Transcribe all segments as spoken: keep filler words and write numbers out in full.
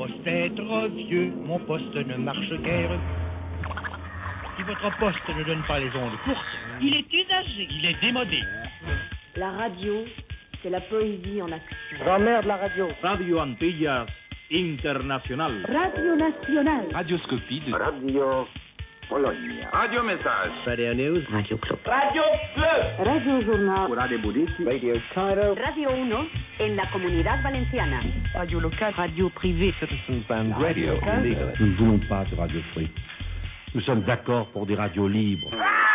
poste est trop vieux, mon poste ne marche guère. Si votre poste ne donne pas les ondes courtes, il est usagé, il est démodé. La radio, c'est la poésie en action. Grand-mère de la radio. Radio Antillas International. Radio Nationale. Radioscopie de Radio Polonia. Radio Message. Radio News. Radio Club. Radio Club. Radio Journal. Radio Budici. Radio Cairo. Radio uno en la Comunidad Valenciana. Radio locale. Radio privée. Citizen Band Radio. Nous ne voulons pas de radio free. Nous sommes d'accord pour des radios libres.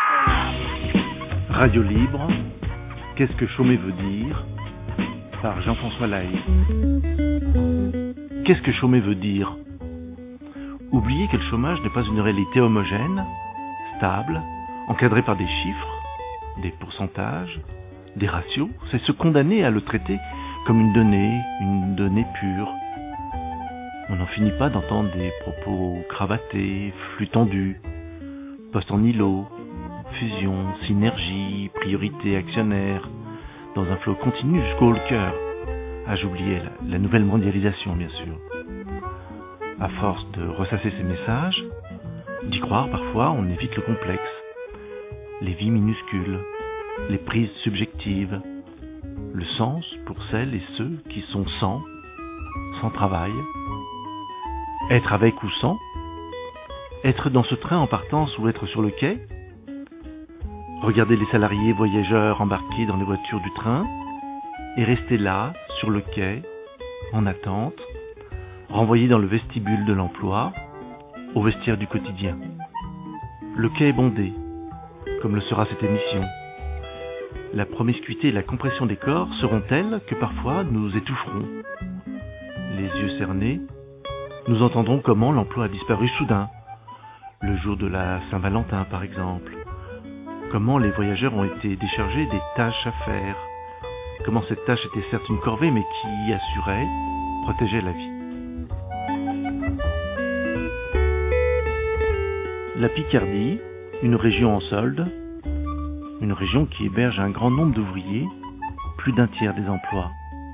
Radio libre, qu'est-ce que chômer veut dire? Par Jean-François Lahaye. Qu'est-ce que chômer veut dire? Oubliez que le chômage n'est pas une réalité homogène, stable, encadrée par des chiffres, des pourcentages, des ratios. C'est se condamner à le traiter comme une donnée, une donnée pure. On n'en finit pas d'entendre des propos cravatés, flux tendus, postes en îlot, fusion, synergie, priorité actionnaire, dans un flot continu jusqu'au haut le cœur. Ah, j'oubliais la, la nouvelle mondialisation, bien sûr. À force de ressasser ces messages, d'y croire parfois, on évite le complexe. Les vies minuscules, les prises subjectives, le sens pour celles et ceux qui sont sans, sans travail. Être avec ou sans, être dans ce train en partance ou être sur le quai, regarder les salariés voyageurs embarqués dans les voitures du train et rester là, sur le quai, en attente, renvoyé dans le vestibule de l'emploi, au vestiaire du quotidien. Le quai est bondé, comme le sera cette émission. La promiscuité et la compression des corps seront telles que parfois nous étoufferons. Les yeux cernés, nous entendrons comment l'emploi a disparu soudain, le jour de la Saint-Valentin par exemple. Comment les voyageurs ont été déchargés des tâches à faire. Comment cette tâche était certes une corvée, mais qui assurait, protégeait la vie. La Picardie, une région en solde, une région qui héberge un grand nombre d'ouvriers, plus d'un tiers des emplois.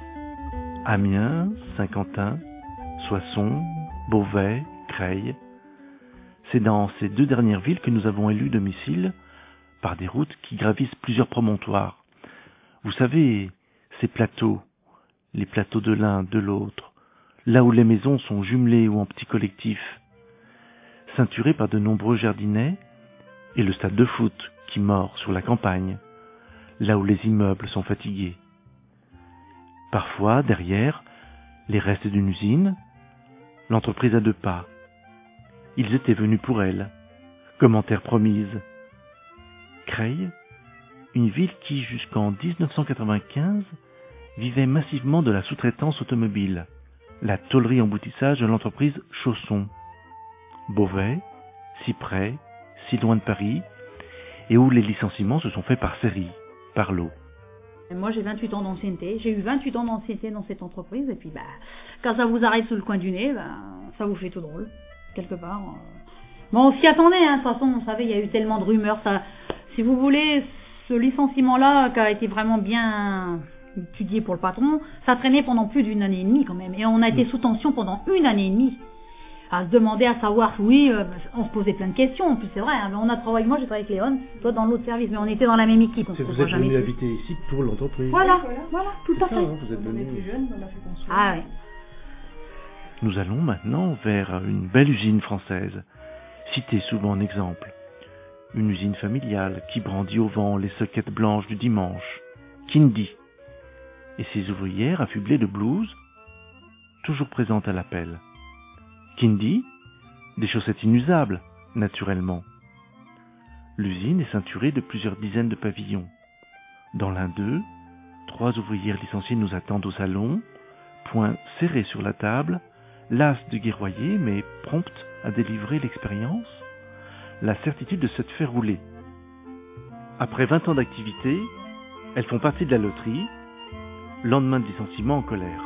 Amiens, Saint-Quentin, Soissons, Beauvais, Creil. C'est dans ces deux dernières villes que nous avons élu domicile par des routes qui gravissent plusieurs promontoires. Vous savez, ces plateaux, les plateaux de l'un, de l'autre, là où les maisons sont jumelées ou en petits collectifs, ceinturés par de nombreux jardinets, et le stade de foot qui mord sur la campagne, là où les immeubles sont fatigués. Parfois, derrière, les restes d'une usine, l'entreprise à deux pas. Ils étaient venus pour elle, comme en terre promise. Creil, une ville qui, jusqu'en dix-neuf cent quatre-vingt-quinze, vivait massivement de la sous-traitance automobile, la tôlerie-emboutissage de l'entreprise Chausson. Beauvais, si près, si loin de Paris, et où les licenciements se sont faits par série, par lot. Moi j'ai vingt-huit ans d'ancienneté, j'ai eu vingt-huit ans d'ancienneté dans cette entreprise, et puis bah, quand ça vous arrête sous le coin du nez, bah, ça vous fait tout drôle, quelque part. Bon, on s'y attendait, hein, de toute façon, vous savez, il y a eu tellement de rumeurs, ça, si vous voulez, ce licenciement-là, qui a été vraiment bien étudié pour le patron, ça traînait pendant plus d'une année et demie quand même, et on a été sous tension pendant une année et demie. À se demander, à savoir, oui, euh, on se posait plein de questions, en plus c'est vrai, hein, mais on a travaillé, moi j'ai travaillé avec Léon, toi dans l'autre service, mais on était dans la même équipe. C'est vous êtes venu habiter ici pour l'entreprise. Voilà, voilà, voilà, tout à fait. Ça, hein, vous êtes venu. Plus jeune, on a fait construire. Ah ouais. Nous allons maintenant vers une belle usine française, citée souvent en exemple. Une usine familiale qui brandit au vent les soquettes blanches du dimanche, Kindy, et ses ouvrières affublées de blouses, toujours présentes à l'appel. Kindy, des chaussettes inusables, naturellement. L'usine est ceinturée de plusieurs dizaines de pavillons. Dans l'un d'eux, trois ouvrières licenciées nous attendent au salon, poings serrés sur la table, lasses de guerroyer, mais promptes à délivrer l'expérience, la certitude de s'être fait rouler. Après vingt ans d'activité, elles font partie de la loterie, lendemain de licenciement en colère.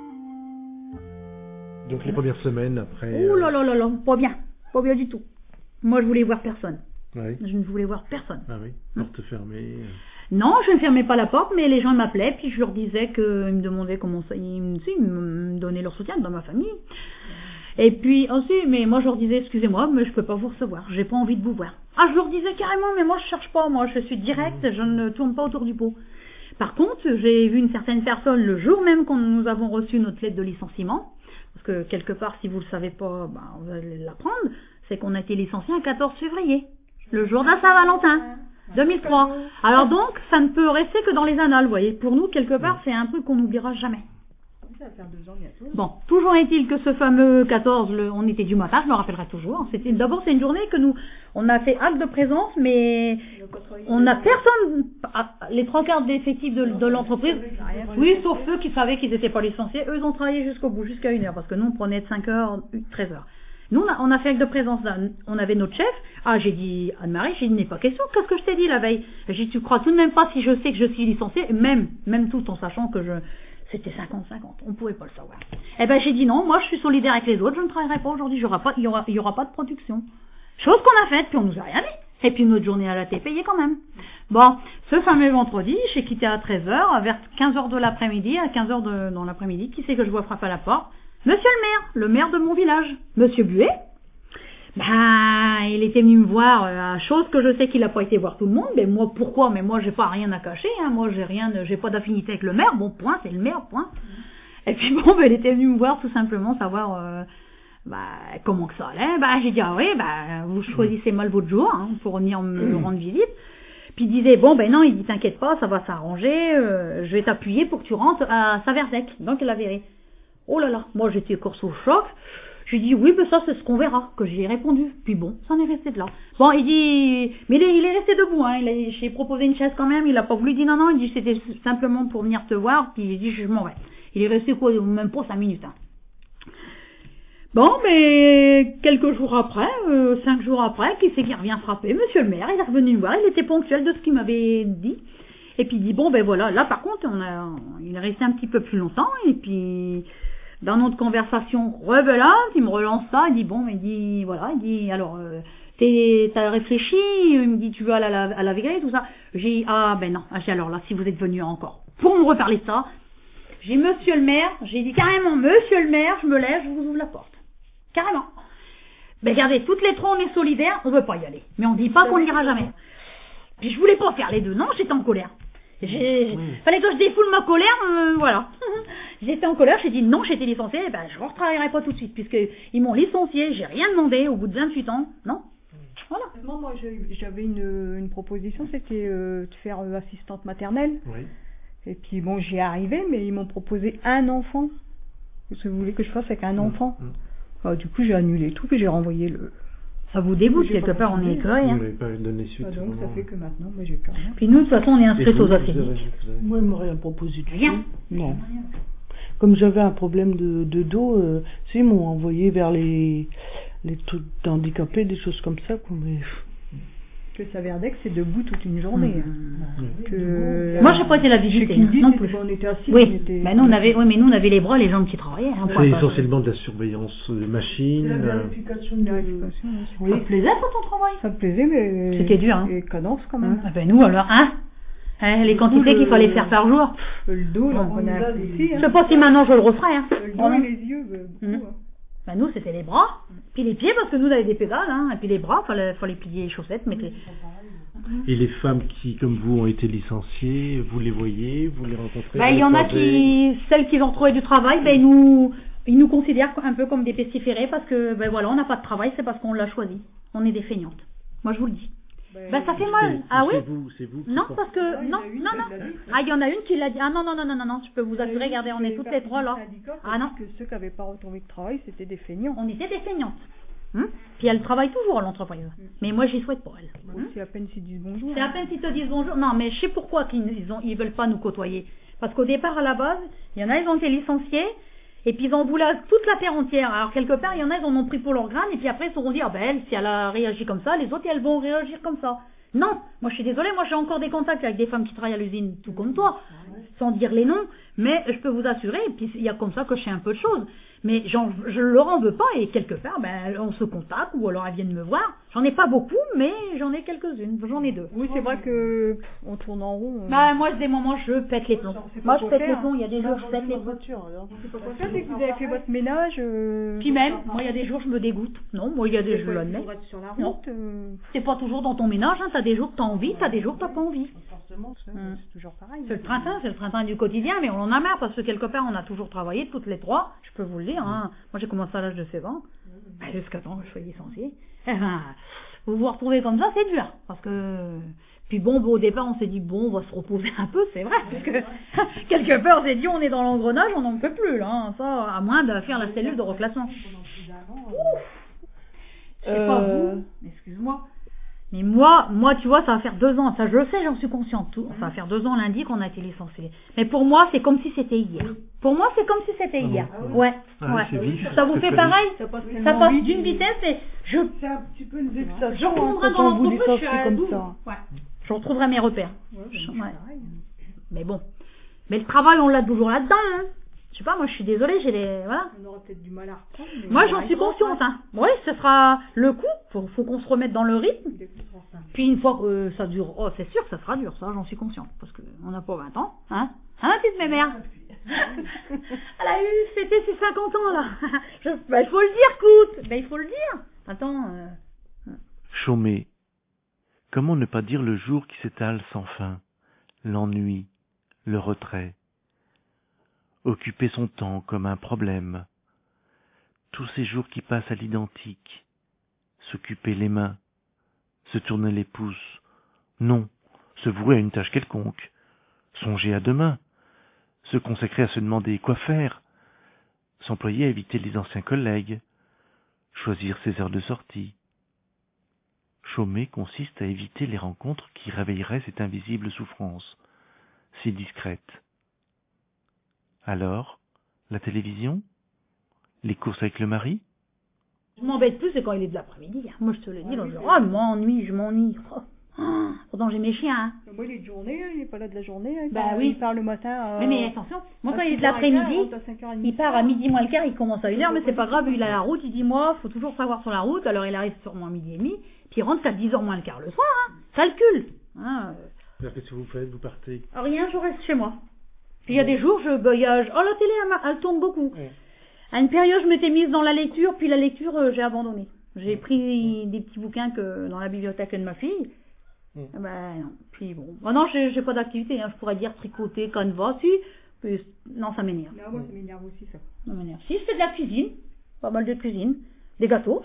Donc les premières semaines après... Ouh là là là là, pas bien, pas bien du tout. Moi je voulais voir personne. Oui. Je ne voulais voir personne. Ah oui, porte fermée. Non, je ne fermais pas la porte, mais les gens m'appelaient, puis je leur disais qu'ils me demandaient comment ça, ils me, ils me donnaient leur soutien dans ma famille. Et puis aussi, mais moi je leur disais, excusez-moi, mais je peux pas vous recevoir, j'ai pas envie de vous voir. Ah, je leur disais carrément, mais moi je cherche pas, moi je suis direct, je ne tourne pas autour du pot. Par contre, j'ai vu une certaine personne le jour même quand nous avons reçu notre lettre de licenciement, parce que quelque part, si vous le savez pas, ben, vous allez l'apprendre, c'est qu'on a été licencié le quatorze février, le jour de la Saint-Valentin, deux mille trois. Alors donc, ça ne peut rester que dans les annales, vous voyez. Pour nous, quelque part, c'est un truc qu'on n'oubliera jamais. Ça va faire deux ans bientôt. Bon, toujours est-il que ce fameux quatorze, le, on était du matin, je me rappellerai toujours. C'était d'abord c'est une journée que nous, on a fait acte de présence, mais on n'a personne, les trois quarts de l'effectif de, de l'entreprise, oui, sauf ceux qui savaient qu'ils n'étaient pas licenciés, eux ils ont travaillé jusqu'au bout, jusqu'à une heure, parce que nous on prenait de cinq heures, treize heures. Nous on a, on a fait acte de présence, on avait notre chef. Ah, j'ai dit Anne-Marie, j'ai dit n'est pas question, qu'est-ce que je t'ai dit la veille? J'ai dit tu crois tout de même pas si je sais que je suis licenciée, même, même tout en sachant que je c'était cinquante cinquante, on ne pouvait pas le savoir. Eh ben j'ai dit non, moi je suis solidaire avec les autres, je ne travaillerai pas aujourd'hui, il n'y aura, aura, aura pas de production. Chose qu'on a faite, puis on nous a rien dit. Et puis notre journée elle a été payée quand même. Bon, ce fameux vendredi, j'ai quitté à treize heures, vers quinze heures de l'après-midi, à quinze heures de, dans l'après-midi, qui c'est que je vois frapper à la porte? Monsieur le maire, le maire de mon village, Monsieur Buet. Ben, il était venu me voir, euh, chose que je sais qu'il n'a pas été voir tout le monde, mais moi, pourquoi? Mais moi, j'ai pas rien à cacher, hein, moi, j'ai rien, j'ai pas d'affinité avec le maire, bon, point, c'est le maire, point. Et puis bon, ben, il était venu me voir tout simplement, savoir, euh, bah, comment que ça allait, bah, j'ai dit, ah oui, bah, vous choisissez mal votre jour, hein, pour venir me rendre visite. Puis il disait, bon, ben non, il dit, t'inquiète pas, ça va s'arranger, euh, je vais t'appuyer pour que tu rentres à Saverzec, donc la verré. Oh là là, moi, j'étais encore sous choc. J'ai dit, oui, mais ça, c'est ce qu'on verra, que j'ai répondu. Puis bon, ça en est resté de là. Bon, il dit, mais il est, il est resté debout, hein. Il a, j'ai proposé une chaise quand même, il a pas voulu dire non, non, il dit, c'était simplement pour venir te voir, puis il dit, je m'en vais. Il est resté quoi, même pas cinq minutes, hein. Bon, mais quelques jours après, euh, cinq jours après, qui c'est qui revient frapper? Monsieur le maire, il est revenu me voir, il était ponctuel de ce qu'il m'avait dit. Et puis il dit, bon, ben voilà, là par contre, on a, il est resté un petit peu plus longtemps, et puis... Dans notre conversation rebelote, il me relance ça, il dit bon, il dit voilà, il dit alors euh, t'es, t'as réfléchi, il me dit tu veux aller à la, à la veillerie, tout ça. J'ai dit ah ben non, j'ai alors là si vous êtes venu encore pour me reparler de ça, j'ai monsieur le maire, j'ai dit carrément monsieur le maire, je me lève, je vous ouvre la porte, carrément. Ben regardez, toutes les trois on est solidaires, on veut pas y aller, mais on dit pas qu'on n'ira jamais. Puis je voulais pas faire les deux, non, j'étais en colère. J'ai, oui. Fallait que je défoule ma colère, euh, voilà. J'étais en colère, j'ai dit non, j'étais licenciée, ben je ne retravaillerai pas tout de suite, puisqu'ils m'ont licenciée, j'ai rien demandé au bout de vingt-huit ans, non. Voilà. Moi, moi j'avais une, une proposition, c'était euh, de faire euh, assistante maternelle. Oui. Et puis bon, j'y ai arrivé, mais ils m'ont proposé un enfant. Qu'est-ce que vous voulez que je fasse avec un enfant? mmh. Bah, du coup, j'ai annulé tout, puis j'ai renvoyé le... Ça vous dégoûte, quelque part, on est écœuré. Vous n'avez pas donné suite. Ah, donc, ça fait que maintenant, moi, j'ai plus rien. Puis nous, de toute façon, on est inscrits aux affaires. Moi, ils m'ont rien proposé du Rien. tout. Non. Comme j'avais un problème de, de dos, euh, si, ils m'ont envoyé vers les, les trucs handicapés, des choses comme ça, quoi, mais... Que Saverzec, c'est debout toute une journée. Mmh. Hein. Que... Moi, j'ai pas été la visiter, hein, non plus. On était assis, oui. on était... Bah, nous, on avait, oui, mais nous, on avait les bras, les jambes qui travaillaient. Hein, c'est essentiellement de la surveillance de machines. C'est la vérification de la vérification. Oui. Ça te plaisait pour ton travail? Ça me plaisait, mais... C'était dur, hein. Et cadence, quand même. Ah, ben nous, alors, hein, hein les quantités le... qu'il fallait faire par jour. Le dos, là, on, on a un souci, hein. Je sais pas si maintenant je le referai, hein. Le dos et les yeux, beaucoup, mmh. Ben nous, c'était les bras, puis les pieds, parce que nous, on avait des pédales, hein, et puis les bras, fallait, fallait plier les chaussettes, mettre les... Et les femmes qui, comme vous, ont été licenciées, vous les voyez, vous les rencontrez? Ben, il y en a qui, celles qui ont trouvé du travail, ben, ils nous, ils nous considèrent un peu comme des pestiférés parce que, ben voilà, on n'a pas de travail, c'est parce qu'on l'a choisi. On est des feignantes. Moi, je vous le dis. Ben, ben ça fait mal. Ah oui? C'est vous, c'est vous. Non, parce que, non, non, non. Ah, il y en a une qui l'a dit. Ah non, non, non, non, non, non, je peux vous assurer, regardez, on est toutes les trois là. Ah non. Que ceux qui n'avaient pas retrouvé de travail, c'était des feignants. On était des feignantes. Hum? Puis elle travaille toujours à l'entreprise. Mmh. Mais moi, j'y souhaite pour elle. Bah, hum? C'est à peine s'ils disent bonjour. C'est à peine s'ils te disent bonjour. Non, mais je sais pourquoi qu'ils ils ont, ils veulent pas nous côtoyer. Parce qu'au départ, à la base, il y en a, ils ont été licenciés. Et puis ils ont voulu toute la terre entière. Alors quelque part, il y en a, ils en ont pris pour leur grane. Et puis après, ils se sont dit, ah ben elle, si elle a réagi comme ça, les autres, elles vont réagir comme ça. Non, moi je suis désolée, moi j'ai encore des contacts avec des femmes qui travaillent à l'usine, tout comme toi. sans dire les noms, mais je peux vous assurer, et puis il y a comme ça que je sais un peu de choses. Mais j'en, je leur en veux pas, et quelque part, ben, on se contacte, ou alors elles viennent me voir. J'en ai pas beaucoup, mais j'en ai quelques-unes, j'en ai deux. Oui, c'est vrai que pff, on tourne en rond. On... Bah, moi, des moments, je pète les plombs. Moi, je pète les plombs, il y a des jours, je pète les plombs. voiture, alors. C'est pas quoi faire, dès que vous avez fait votre ménage. Euh... Puis même, moi, il y a des jours, je me dégoûte. Non, moi, il y a des jours, je l'admets. Sur la route, non. Euh... C'est pas toujours dans ton ménage, hein. T'as des jours que t'as envie, t'as des jours que t'as pas envie. Forcément, c'est, hum. c'est toujours pareil. C'est le train-train, c'est le train-train du quotidien, mais on en a marre, parce que quelque part, on a toujours travaillé, toutes les trois, je peux vous le dire, hein. Moi, j'ai commencé à l'âge de seize ans, ben, jusqu'à temps que je sois licenciée. Eh ben, vous vous retrouvez comme ça, c'est dur, parce que... Puis bon, bon, au départ, on s'est dit, bon, on va se reposer un peu, c'est vrai, parce que quelque part, on s'est dit, on est dans l'engrenage, on n'en peut plus, là, hein. Ça, à moins de faire la cellule de reclassement. Ouf. Je sais pas vous, excuse-moi. Mais moi, moi, tu vois, ça va faire deux ans, ça je le sais, j'en suis consciente, tout. Ça va faire deux ans lundi qu'on a été licenciés. Mais pour moi, c'est comme si c'était hier. Pour moi, c'est comme si c'était hier. Ah ouais, ah, ouais. Vif, ça vous fait pareil? Ça passe, ça passe vite, d'une vitesse et je... C'est un petit peu une vexation. Je retrouverai dans l'entreprise, je suis comme douze. ça. Ouais. Je retrouverai mes repères. Ouais, je... ouais. Mais bon. Mais le travail, on l'a toujours là-dedans, hein. Je sais pas, moi je suis désolée, j'ai les... Voilà. On aura peut-être du mal à reprendre. Mais moi j'en suis consciente, hein. Oui, ce sera le coup, faut, faut qu'on se remette dans le rythme. Puis une fois que ça dure, oh c'est sûr que ça sera dur, ça j'en suis consciente. Parce qu'on n'a pas vingt ans, hein. Hein, petite mémère. Elle a eu, c'était ses cinquante ans là. Je, bah, il faut le dire, coute. Bah, il faut le dire. Attends. Euh... Chômer. Comment ne pas dire le jour qui s'étale sans fin, l'ennui, le retrait. Occuper son temps comme un problème. Tous ces jours qui passent à l'identique. S'occuper les mains, se tourner les pouces. Non, se vouer à une tâche quelconque. Songer à demain. Se consacrer à se demander quoi faire. S'employer à éviter les anciens collègues. Choisir ses heures de sortie. Chômer consiste à éviter les rencontres qui réveilleraient cette invisible souffrance, si discrète. Alors, la télévision? Les courses avec le mari? Je m'embête plus, c'est quand il est de l'après-midi. Moi, je te le dis, ah, oui, je oh, je m'ennuie, je m'ennuie. Oh. Oh. Pourtant, j'ai mes chiens. Hein. Moi, il est de journée, il n'est pas là de la journée. Il bah part, oui. Il part le matin. Euh, mais, mais attention, moi, quand il est de l'après-midi, il part à midi moins le quart, il commence à une heure, mais c'est pas grave, il a la route, il dit, moi, faut toujours savoir sur la route, alors il arrive sûrement à midi et demi, puis il rentre qu'à dix heures moins le quart le soir. Hein. Calcule. Hein. Qu'est-ce que vous faites? Vous partez? Rien, je reste chez moi. Puis il y a des jours, je voyage. Oh, la télé, elle, elle tourne beaucoup. Ouais. À une période, je m'étais mise dans la lecture, puis la lecture, euh, j'ai abandonné. J'ai pris des petits bouquins que dans la bibliothèque de ma fille. Mm. Ben non. Puis bon. Oh, non, j'ai, j'ai pas d'activité. Hein. Je pourrais dire tricoter, canevas, si. Puis, non, ça m'énerve. Non, moi, ça m'énerve aussi, ça. Ça m'énerve. Si, je fais de la cuisine. Pas mal de cuisine. Des gâteaux.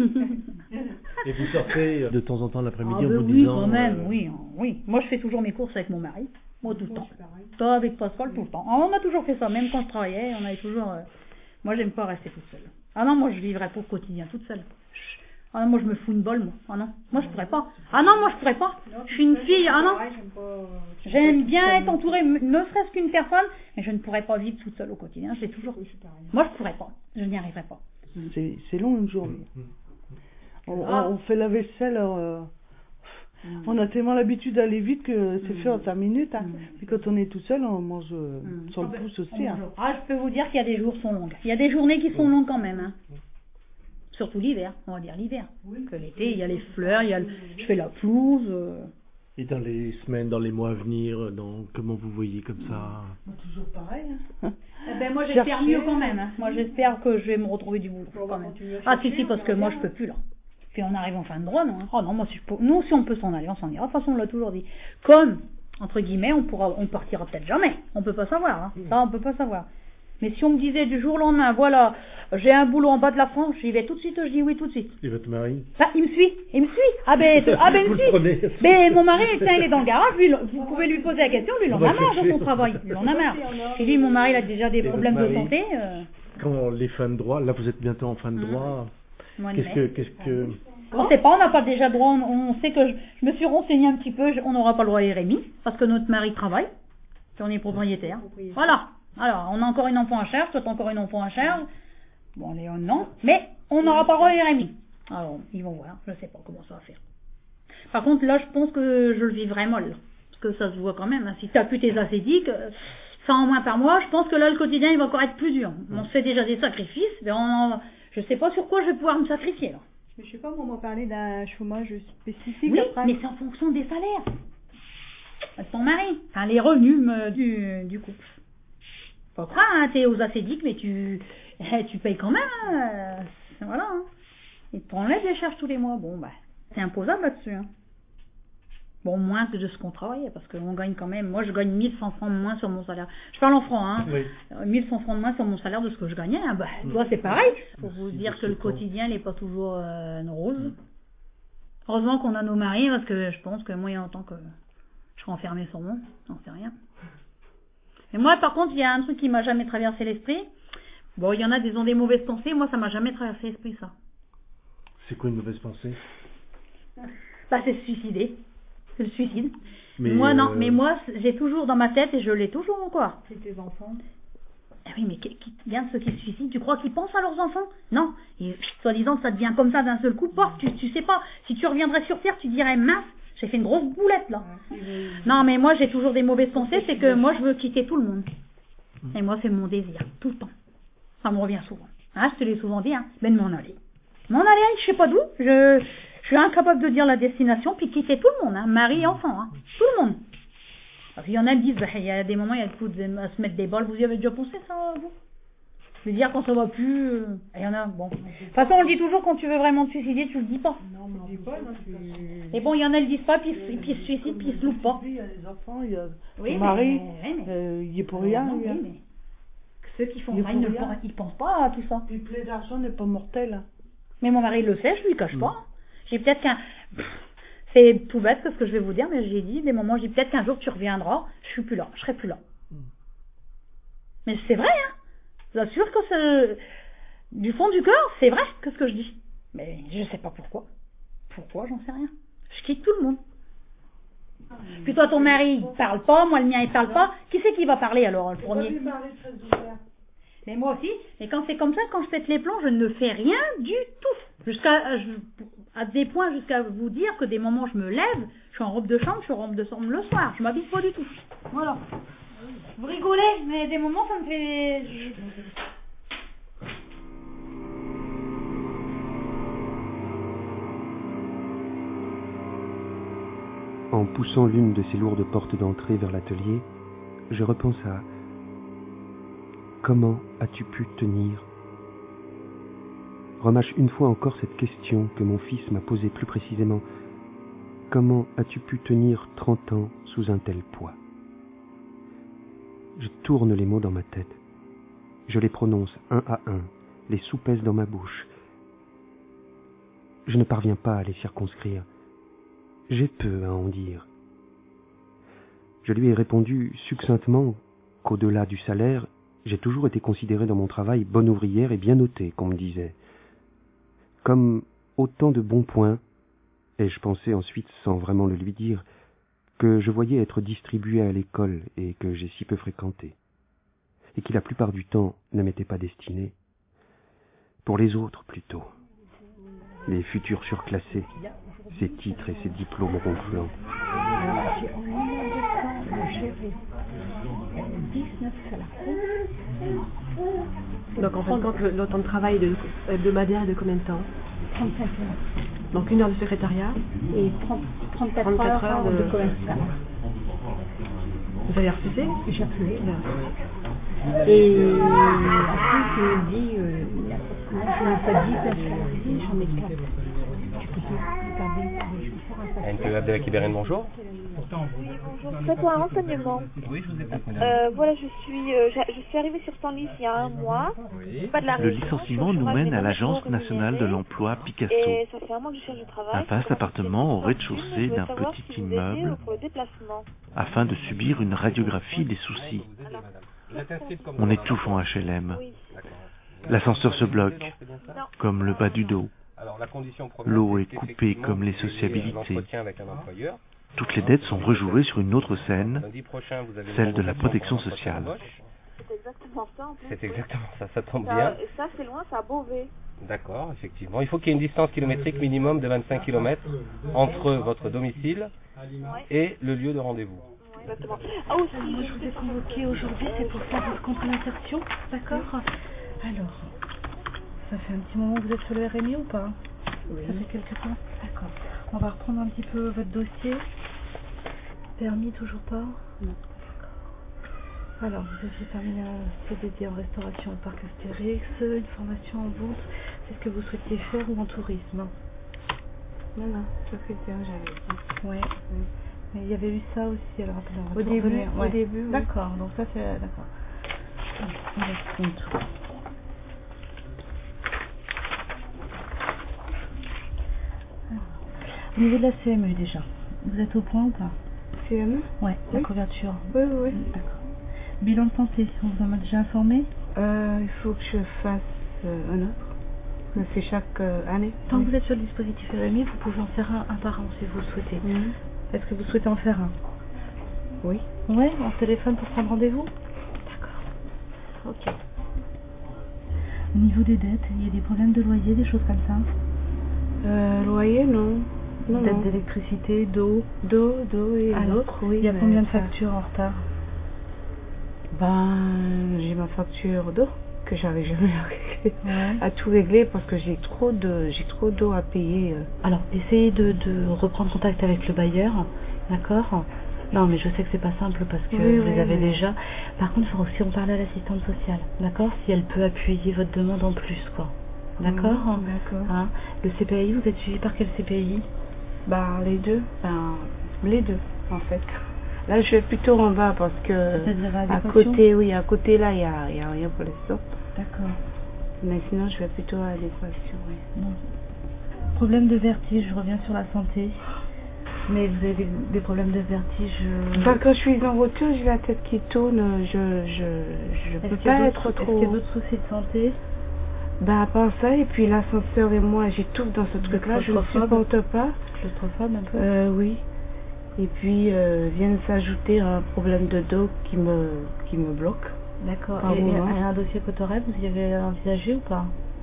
Et vous sortez de temps en temps l'après-midi ah, en ben vous oui, disant... quand même, euh... oui, oui. Moi, je fais toujours mes courses avec mon mari. Moi, tout le temps. Toi, avec Pascal, tout le temps. Ah, on a toujours fait ça, même quand je travaillais, on avait toujours... Euh... Moi, j'aime pas rester toute seule. Ah non, moi, je vivrais pour le quotidien toute seule. Ah non, moi, je me fous une bolle, moi. Ah non, moi, je pourrais pas. Ah non, moi, je pourrais pas. Je suis une fille, ah non. J'aime bien être entourée, ne serait-ce qu'une personne, mais je ne pourrais pas vivre toute seule au quotidien. J'ai toujours... Moi, je pourrais pas. Je n'y arriverais pas. C'est, c'est long, une journée. On, ah. on fait la vaisselle... Euh... On a tellement l'habitude d'aller vite que c'est mmh. fait en cinq minutes. Hein. Mmh. Puis quand on est tout seul, on mange mmh. sur le ah pouce aussi. Hein. Ah, je peux vous dire qu'il y a des jours qui sont longs. Il y a des journées qui sont longues quand même. Hein. Surtout l'hiver, on va dire l'hiver. Oui. Que l'été, il y a les fleurs, il y a le... je fais la pelouse. Euh... Et dans les semaines, dans les mois à venir, dans... comment vous voyez comme ça? Bah, toujours pareil. Hein. Eh ben, moi j'espère mieux quand même. Hein. Moi j'espère que je vais me retrouver du boulot quand même. Ah si, si, parce que moi je peux plus là. Puis on arrive en fin de droit, non? Oh non, moi si je peux... Nous, si on peut s'en aller, on s'en ira. De toute façon, on l'a toujours dit. Comme, entre guillemets, on pourra, on partira peut-être jamais. On peut pas savoir. Hein. Ça, on peut pas savoir. Mais si on me disait du jour au lendemain, voilà, j'ai un boulot en bas de la France, j'y vais tout de suite, je dis oui tout de suite. Et votre mari? Bah, il me suit, il me suit. Ah ben, ah ben, il me suit. Mais mon mari, tiens, il est dans le garage, lui, vous pouvez lui poser la question, lui, il en a marre de son travail. Il en a marre. Et lui, mon mari, il a déjà des problèmes de santé. Euh... Quand les fins de droit, là, vous êtes bientôt en fin de droit. Mmh. Qu'est-ce que, qu'est-ce que... On sait pas, on n'a pas déjà droit, on, on sait que je, je me suis renseignée un petit peu, je, on n'aura pas le droit à R M I, parce que notre mari travaille, puis on est propriétaire. Voilà. Alors, on a encore une enfant à charge, toi t'as encore une enfant à charge. Bon, Léon, non, mais on n'aura pas le droit à R M I. Alors, ils vont voir, je sais pas comment ça va faire. Par contre, là, je pense que je le vivrai molle. Parce que ça se voit quand même, hein. Si tu as plus tes acédiques, euh, cent en moins par mois, je pense que là, le quotidien, il va encore être plus dur. On se fait déjà des sacrifices, mais on, je sais pas sur quoi je vais pouvoir me sacrifier, là. Mais je sais pas, on m'a parlé d'un chômage spécifique. Oui, après. mais c'est en fonction des salaires. De ton mari. Enfin, les revenus me, du, du couple. Faut croire, hein, t'es aux acédiques, mais tu, tu payes quand même, hein. Voilà, hein. Ils te t'enlèvent les charges tous les mois. Bon, bah, c'est imposable là-dessus, hein. Bon, moins que de ce qu'on travaillait, parce qu'on gagne quand même, moi je gagne mille cent francs de moins sur mon salaire. Je parle en francs, hein. Oui. mille cent francs de moins sur mon salaire de ce que je gagnais, hein. Bah, mmh. Toi c'est pareil. Pour vous si dire que le quotidien n'est pas toujours euh, rose. Mmh. Heureusement qu'on a nos maris, parce que je pense que moi il y a longtemps que je serai enfermée sur moi, j'en sais rien. Et moi par contre, il y a un truc qui m'a jamais traversé l'esprit. Bon, il y en a des ont des mauvaises pensées, moi ça m'a jamais traversé l'esprit ça. C'est quoi une mauvaise pensée? Bah c'est se suicider. C'est le suicide. Mais moi, non, euh... mais moi, j'ai toujours dans ma tête, et je l'ai toujours encore. C'est tes enfants. Ah oui, mais qui, qui, bien ceux qui se suicident, tu crois qu'ils pensent à leurs enfants? Non. Et soi-disant, ça devient comme ça d'un seul coup. Pof, tu, tu sais pas. Si tu reviendrais sur Terre, tu dirais, mince, j'ai fait une grosse boulette, là. Ouais, oui. Non, mais moi, j'ai toujours des mauvaises pensées, c'est que moi, je veux quitter tout le monde. Et moi, c'est mon désir, tout le temps. Ça me revient souvent. Hein, je te l'ai souvent dit, hein. Ben, de m'en aller. M'en aller, je sais pas d'où. Je... Je suis incapable de dire la destination, puis quitter tout le monde, hein, mari et enfant, hein, tout le monde. Parce qu'il y en a qui me disent, bah, il y a des moments, il y a le coup de à se mettre des bols, vous y avez déjà pensé ça, vous? Je veux dire, quand ça va plus, euh... il y en a, bon. De toute façon, on le dit toujours, quand tu veux vraiment te suicider, tu le dis pas. Non, mais on dit pas, non, tu... Et bon, il y en a qui le disent pas, puis, puis ils se suicident, puis ils se loupent pas. Il y a les enfants, il y a oui, le mari, mais, mais, euh, il y est pour rien. Non, oui, mais ceux qui font ça, ils ne pensent, ils pensent pas à tout ça. Et puis l'argent n'est pas mortel. Mais mon mari le sait, je lui cache pas. J'ai peut-être qu'un... C'est tout bête ce que je vais vous dire, mais j'ai dit, des moments, j'ai peut-être qu'un jour tu reviendras, je suis plus là, je serai plus là. Mm. Mais c'est vrai, hein. Je vous assure que c'est... Du fond du cœur, c'est vrai que ce que je dis. Mais je sais pas pourquoi. Pourquoi, j'en sais rien. Je quitte tout le monde. Puis toi, ton mari, il parle pas, moi le mien, il parle pas. Qui c'est qui va parler alors, le premier? Mais moi aussi, et quand c'est comme ça, quand je pète les plombs, je ne fais rien du tout. Jusqu'à à des points, jusqu'à vous dire que des moments je me lève, je suis en robe de chambre, je suis en robe de chambre le soir, je m'habille pas du tout. Voilà. Vous rigolez, mais des moments ça me fait... En poussant l'une de ces lourdes portes d'entrée vers l'atelier, je repense à... Comment as-tu pu tenir? Remâche une fois encore cette question que mon fils m'a posée plus précisément. Comment as-tu pu tenir trente ans sous un tel poids? Je tourne les mots dans ma tête. Je les prononce un à un, les soupèse dans ma bouche. Je ne parviens pas à les circonscrire. J'ai peu à en dire. Je lui ai répondu succinctement qu'au-delà du salaire, j'ai toujours été considérée dans mon travail bonne ouvrière et bien notée, qu'on me disait. Comme autant de bons points, et je pensais ensuite, sans vraiment le lui dire, que je voyais être distribués à l'école et que j'ai si peu fréquenté, et qui la plupart du temps ne m'étaient pas destinés. Pour les autres, plutôt. Les futurs surclassés, ces titres et ces diplômes ronflants. Donc en fin de compte, le, le temps de travail de, hebdomadaire est de combien de temps? trente-cinq heures. Donc une heure de secrétariat et trente, trente-quatre, trente-quatre heures, heures de, de commercial. Vous avez refusé? J'ai refusé. Et après, je me dis, euh, je n'ai pas dix, j'en ai quatre. Je peux tout regarder. N P E Abdelhaki Beren, bonjour. C'est pour un renseignement. Oui, je vous écoute, madame. Euh, voilà, je suis, euh, je suis arrivée sur Senlis il y a un mois. Oui. Pas de la Le licenciement nous mène à l'Agence nationale de l'emploi Picasso. Et ça fait un mois que je cherche du travail. Un vaste appartement au rez-de-chaussée d'un petit immeuble afin de subir une radiographie des soucis. On étouffe en H L M. L'ascenseur se bloque, comme le bas du dos. L'eau est coupée comme les sociabilités. Toutes les dettes sont rejouées sur une autre scène, celle de la protection sociale. exactement ça en fait. C'est exactement ça, ça tombe Ça, bien. et ça, c'est loin, c'est à Beauvais. D'accord, effectivement. Il faut qu'il y ait une distance kilométrique minimum de vingt-cinq kilomètres entre votre domicile et le lieu de rendez-vous. Exactement. Ah aussi, moi je vous ai convoqué aujourd'hui, c'est pour faire votre contrat d'insertion, d'accord? Alors, ça fait un petit moment que vous êtes sur le R M I ou pas? Oui. Ça fait quelques temps? D'accord. On va reprendre un petit peu votre dossier. Permis, toujours pas? Non. Alors, vous aviez terminé un C D D en restauration au parc Astérix, une formation en vente, c'est ce que vous souhaitiez faire ou en tourisme? Non, non, ça fait bien, j'avais dit. Ouais. Oui. Mais il y avait eu ça aussi, alors, alors au début, ouais. au début. Oui. D'accord, donc ça c'est, d'accord. On va prendre tout. Au niveau de la C M U déjà, vous êtes au point ou pas? C M U? Ouais, oui. La couverture. Oui, oui, oui. D'accord. Bilan de santé, on vous en a déjà informé? euh, Il faut que je fasse euh, un autre. C'est chaque euh, année. Tant oui. que vous êtes sur le dispositif R M I, vous pouvez en faire un, un par an si vous le souhaitez. Mmh. Est-ce que vous souhaitez en faire un? Oui. Ouais, en téléphone pour prendre rendez-vous? D'accord. Ok. Au niveau des dettes, il y a des problèmes de loyer, des choses comme ça? Euh, loyer, non. non Dettes d'électricité, d'eau? D'eau, d'eau et alors, l'autre, oui. Il y a combien de ça... factures en retard? Ben, j'ai ma facture d'eau que j'avais jamais ouais. à tout régler parce que j'ai trop de j'ai trop d'eau à payer. Alors, essayez de, de reprendre contact avec le bailleur, d'accord? Non, mais je sais que c'est pas simple parce que oui, vous oui, les avez oui. déjà. Par contre, il faut aussi en parler à l'assistante sociale, d'accord? Si elle peut appuyer votre demande en plus, quoi. D'accord? Mmh, d'accord. Hein? Le C P I, vous êtes suivi par quel C P I? Ben, les deux. Ben, les deux, en fait. Là, je vais plutôt en bas parce que à côté, oui, à côté là, il y a, y a rien pour l'instant. D'accord. Mais sinon, je vais plutôt à l'adéquation, oui. Bon. Problème de vertige, je reviens sur la santé. Mais vous avez des, des problèmes de vertige euh... ben, quand je suis en voiture, j'ai la tête qui tourne, je je je peux pas être trop. Est-ce qu'il y a d'autres soucis de santé? Ben, à part ça, et puis l'ascenseur et moi, j'étouffe dans ce truc-là, je ne supporte pas. Claustrophobe un peu? Euh, oui. Et puis euh, vient de s'ajouter un problème de dos qui me qui me bloque. D'accord. Et, et un, un dossier Cotorep, vous y avez envisagé ou pas?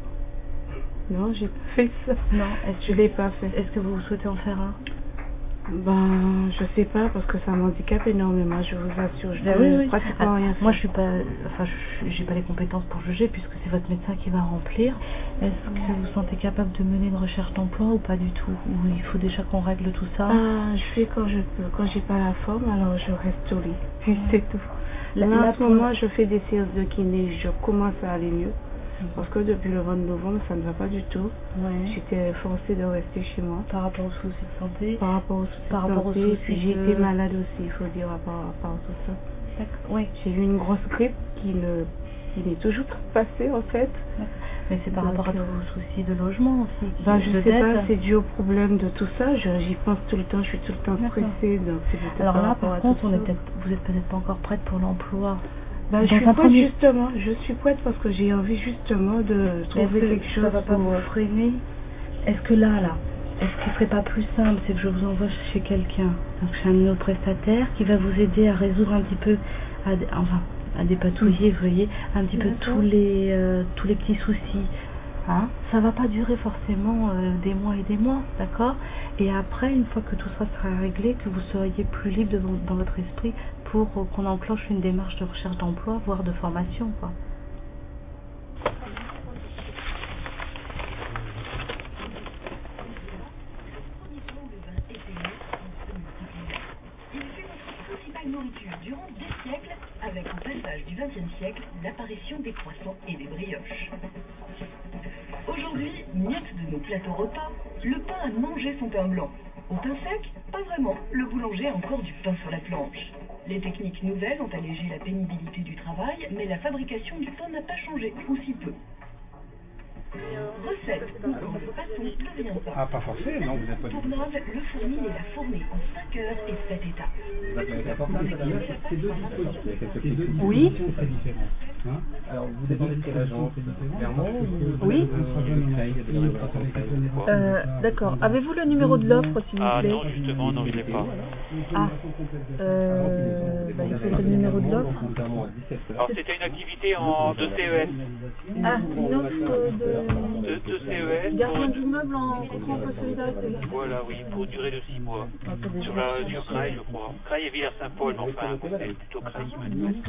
Non, j'ai pas fait ça. Non, est-ce je l'ai pas fait. Est-ce que vous souhaitez en faire un? Ben, je sais pas parce que ça m'handicape énormément, je vous assure. Je ben peux oui, oui. pratiquement ah, rien Moi, faire. je suis pas, enfin, je j'ai pas les compétences pour juger puisque c'est votre médecin qui va remplir. Est-ce que vous vous sentez capable de mener une recherche d'emploi ou pas du tout? Ou il faut déjà qu'on règle tout ça? Ah, je fais quand je peux. Quand j'ai pas la forme, alors je reste au lit. Puis c'est tout. Là, là, là, en ce moment, je fais des séances de kiné. Je commence à aller mieux. Parce que depuis le vingt novembre, ça ne va pas du tout. Ouais. J'étais forcée de rester chez moi. Par rapport aux soucis de santé? Par rapport aux soucis Par de rapport santé. aux soucis Puis j'ai de... été malade aussi, il faut dire, à part, à part tout ça. D'accord. Oui. J'ai eu une grosse grippe qui ne qui n'est toujours pas passée, en fait. Mais c'est par Donc, rapport à euh... vos soucis de logement aussi? Ben, je sais pas, c'est dû au problème de tout ça. J'y pense tout le temps, je suis tout le temps stressée. Donc alors là, par contre, on est peut-être, vous êtes peut-être pas encore prête pour l'emploi. Ben, je suis prête premier... justement, je suis prête parce que j'ai envie justement de trouver que quelque chose ça va pas pour vous freiner. Est-ce que là, là, est-ce qu'il serait pas plus simple, c'est que je vous envoie chez quelqu'un, donc chez un de nos prestataires, qui va vous aider à résoudre un petit peu, à, enfin, à dépatouiller, vous voyez, un petit peu tous les, euh, tous les petits soucis. Hein, ça va pas durer forcément euh, des mois et des mois, d'accord? Et après, une fois que tout ça sera réglé, que vous seriez plus libre de, dans votre esprit pour euh, qu'on enclenche une démarche de recherche d'emploi, voire de formation, quoi. Il fut notre principale nourriture durant des siècles, avec au passage du vingtième siècle l'apparition des croissants et des brioches. Aujourd'hui, miette de nos plateaux repas, le pain a mangé son pain blanc. Au pain sec, pas vraiment, le boulanger a encore du pain sur la planche. Les techniques nouvelles ont allégé la pénibilité du travail, mais la fabrication du pain n'a pas changé, ou si peu. Recette ou une façon devient ça. Ah, pas forcé, non, vous n'êtes pas du tout. Pour Nove, le fournil est la fournée en cinq heures et sept étapes. D'accord, c'est deux dispositifs, c'est deux oui. très différents. Alors, vous dépendez de quelle agence? Clermont ou Oui. Euh, D'accord. Avez-vous le numéro de l'offre, s'il vous Ah plaît? non, justement, non, je l'ai pas. Ah. Euh, bah, il faudrait le numéro de l'offre. Alors, c'était une activité en de C E S. Ah, une offre de... De, de C E S. Gardien d'immeuble en contrat de solidarité. Voilà, oui, pour une durée de six mois. Sur la sur Creil, je crois. Creil et Villers-Saint-Paul, mais enfin, c'est plutôt Creil qui m'a dit.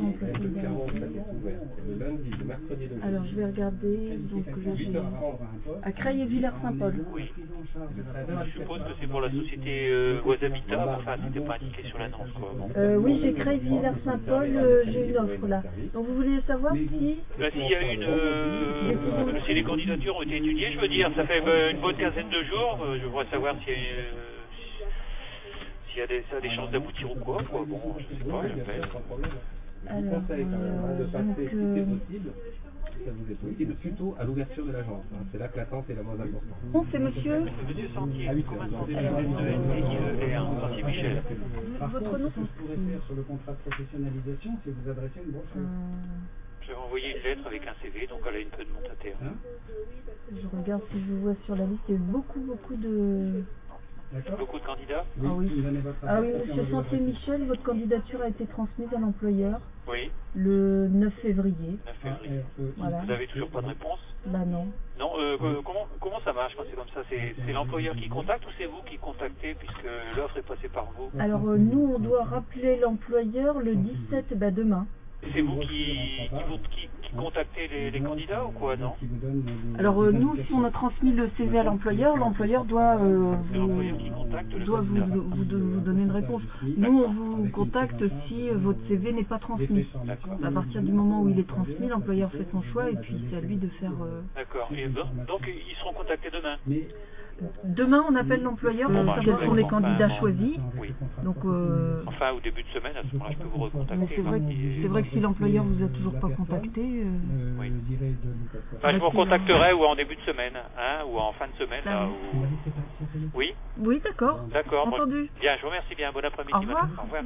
Alors, je vais regarder. Donc, là, j'ai... À Creil et Villers-Saint-Paul. Oui. Je suppose que c'est pour la société euh, Oishabitat, mais enfin, c'était pas indiqué sur l'annonce, quoi. Bon. Euh, oui, j'ai Creil Villers-Saint-Paul, euh, j'ai une offre là. Donc, vous voulez savoir si... Ben, s'il y a une... Euh, si les candidatures ont été étudiées, je veux dire, ça fait euh, une bonne quinzaine de jours, euh, je voudrais savoir s'il y a, euh, s'il y a des, ça a des chances d'aboutir ou quoi, quoi. Bon, je sais pas, j'appelle. Alors, euh, donc... Euh... Ça vous est possible plutôt à l'ouverture de l'agence. Hein. C'est là que l'attente est la moins importante. Non, c'est monsieur Monsieur Sentier. Ah oui, c'est Sentier Michel. Votre nom? Vous pourrez faire sur le contrat de professionnalisation, c'est vous adresser une brochure. Je vais envoyer une lettre avec un C V, donc elle a une peu de montataire. Hein? Je regarde si je vois sur la liste, il y a eu beaucoup, beaucoup de... Beaucoup de candidats? Ah oui, ah oui, monsieur Sentier Michel, votre candidature a été transmise à l'employeur. Oui. Le neuf février. neuf février. Voilà. Vous avez toujours pas de réponse? Bah non. Non, euh, euh, comment, comment ça marche quand c'est comme ça? C'est, c'est l'employeur qui contacte ou c'est vous qui contactez puisque l'offre est passée par vous? Alors euh, nous, on doit rappeler l'employeur le dix-sept, bah demain. C'est vous qui, qui, vous, qui, qui contactez les, les candidats ou quoi, non? Alors euh, nous, si on a transmis le C V à l'employeur, l'employeur doit, euh, vous, doit vous, vous, vous donner une réponse. Nous, on vous contacte si votre C V n'est pas transmis. À partir du moment où il est transmis, l'employeur fait son choix et puis c'est à lui de faire... Euh... D'accord. Et donc ils seront contactés demain? Demain, on appelle l'employeur pour savoir quels sont les candidats choisis. Oui. Donc, euh... enfin, au début de semaine, à ce moment-là, je peux vous recontacter. Mais c'est vrai, que, c'est vrai que si l'employeur vous a toujours pas contacté... Euh... Oui. Enfin, je vous recontacterai ou en début de semaine, hein, ou en fin de semaine. Là, ou... Oui. Oui, d'accord. D'accord. Entendu. Bon, bien, je vous remercie bien. Bon après-midi. Au revoir. Au revoir.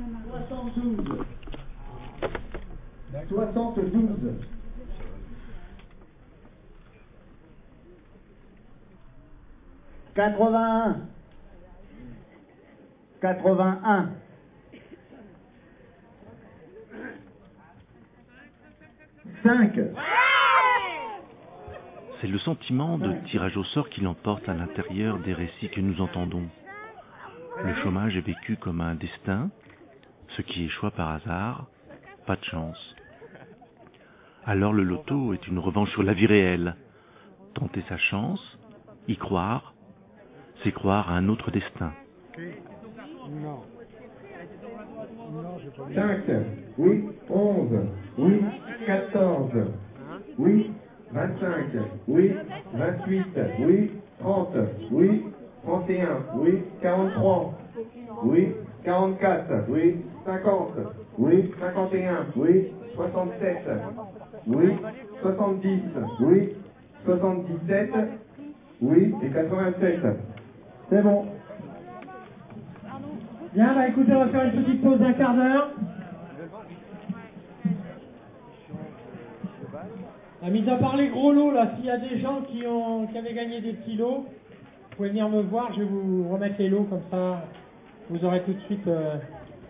soixante-douze. quatre-vingt-un. quatre-vingt-un. cinq. C'est le sentiment de tirage au sort qui l'emporte à l'intérieur des récits que nous entendons. Le chômage est vécu comme un destin, ce qui échoue par hasard, pas de chance. Alors le loto est une revanche sur la vie réelle. Tenter sa chance, y croire, c'est croire à un autre destin. cinq, oui, onze, oui, quatorze, oui, vingt-cinq, oui, vingt-huit, oui, trente, oui, trente et un, oui, quarante-trois, oui, quarante-quatre, oui, cinquante, oui, cinquante et un, oui, soixante-sept, oui, soixante-dix, oui, soixante-dix-sept, oui, et quatre-vingt-sept. C'est bon. Bien, bah écoutez, on va faire une petite pause d'un quart d'heure. Ah, mis à part les gros lots, là, s'il y a des gens qui, ont, qui avaient gagné des petits lots, vous pouvez venir me voir, je vais vous remettre les lots, comme ça, vous aurez tout de suite... Euh...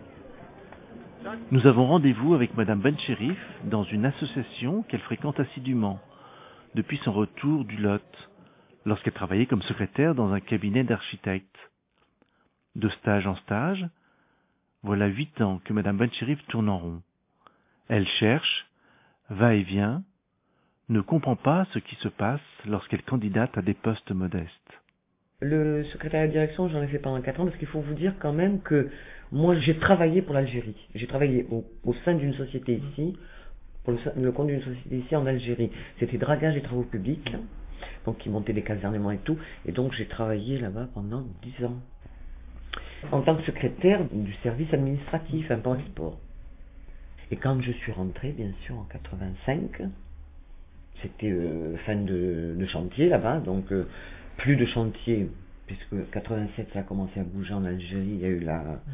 Nous avons rendez-vous avec Madame Bencherif dans une association qu'elle fréquente assidûment, depuis son retour du Lot, lorsqu'elle travaillait comme secrétaire dans un cabinet d'architectes. De stage en stage, voilà huit ans que Madame Bencherif tourne en rond. Elle cherche, va et vient, ne comprend pas ce qui se passe lorsqu'elle candidate à des postes modestes. Le secrétariat de direction, j'en ai fait pendant quatre ans, parce qu'il faut vous dire quand même que moi j'ai travaillé pour l'Algérie. J'ai travaillé au, au sein d'une société ici, pour le, le compte d'une société ici en Algérie. C'était dragage et travaux publics, donc qui montait des casernements et tout, et donc j'ai travaillé là-bas pendant dix ans. En tant que secrétaire du service administratif import-export. Et quand je suis rentré, bien sûr, en quatre-vingt-cinq, c'était euh, fin de, de chantier là-bas, donc euh, plus de chantier, puisque quatre-vingt-sept ça a commencé à bouger en Algérie, il y a eu la,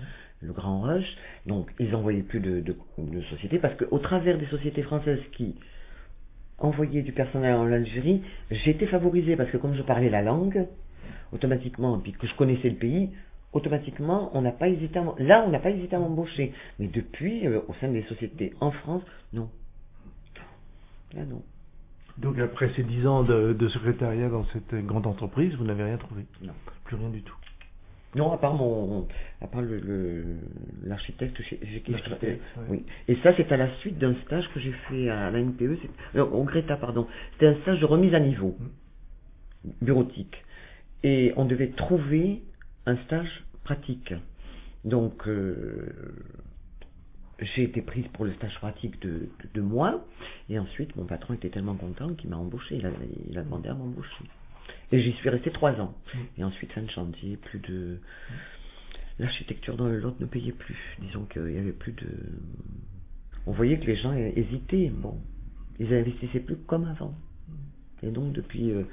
le grand rush, donc ils n'envoyaient plus de, de, de sociétés, parce qu'au travers des sociétés françaises qui envoyaient du personnel en Algérie, j'étais favorisée, parce que comme je parlais la langue, automatiquement, puis que je connaissais le pays, automatiquement, on n'a pas hésité à là, on n'a pas hésité à m'embaucher. Mais depuis, euh, au sein des sociétés en France, non. Là, non. Donc après ces dix ans de, de secrétariat dans cette grande entreprise, vous n'avez rien trouvé? Non. Plus rien du tout. Non, à part mon, à part le, le l'architecte chez, chez qui je travaillais. Ouais. Oui. Et ça, c'est à la suite d'un stage que j'ai fait à la N P E, c'est, non, au Greta, pardon. C'était un stage de remise à niveau, mmh. bureautique. Et on devait trouver un stage pratique. Donc, euh, j'ai été prise pour le stage pratique de, de deux mois. Et ensuite, mon patron était tellement content qu'il m'a embauché. Il a, il a demandé à m'embaucher. Et j'y suis resté trois ans. Mmh. Et ensuite, fin de chantier, plus de... L'architecture dans le Lot ne payait plus. Disons qu'il y avait plus de... On voyait que les gens hésitaient. Bon, ils investissaient plus comme avant. Et donc, depuis... Euh...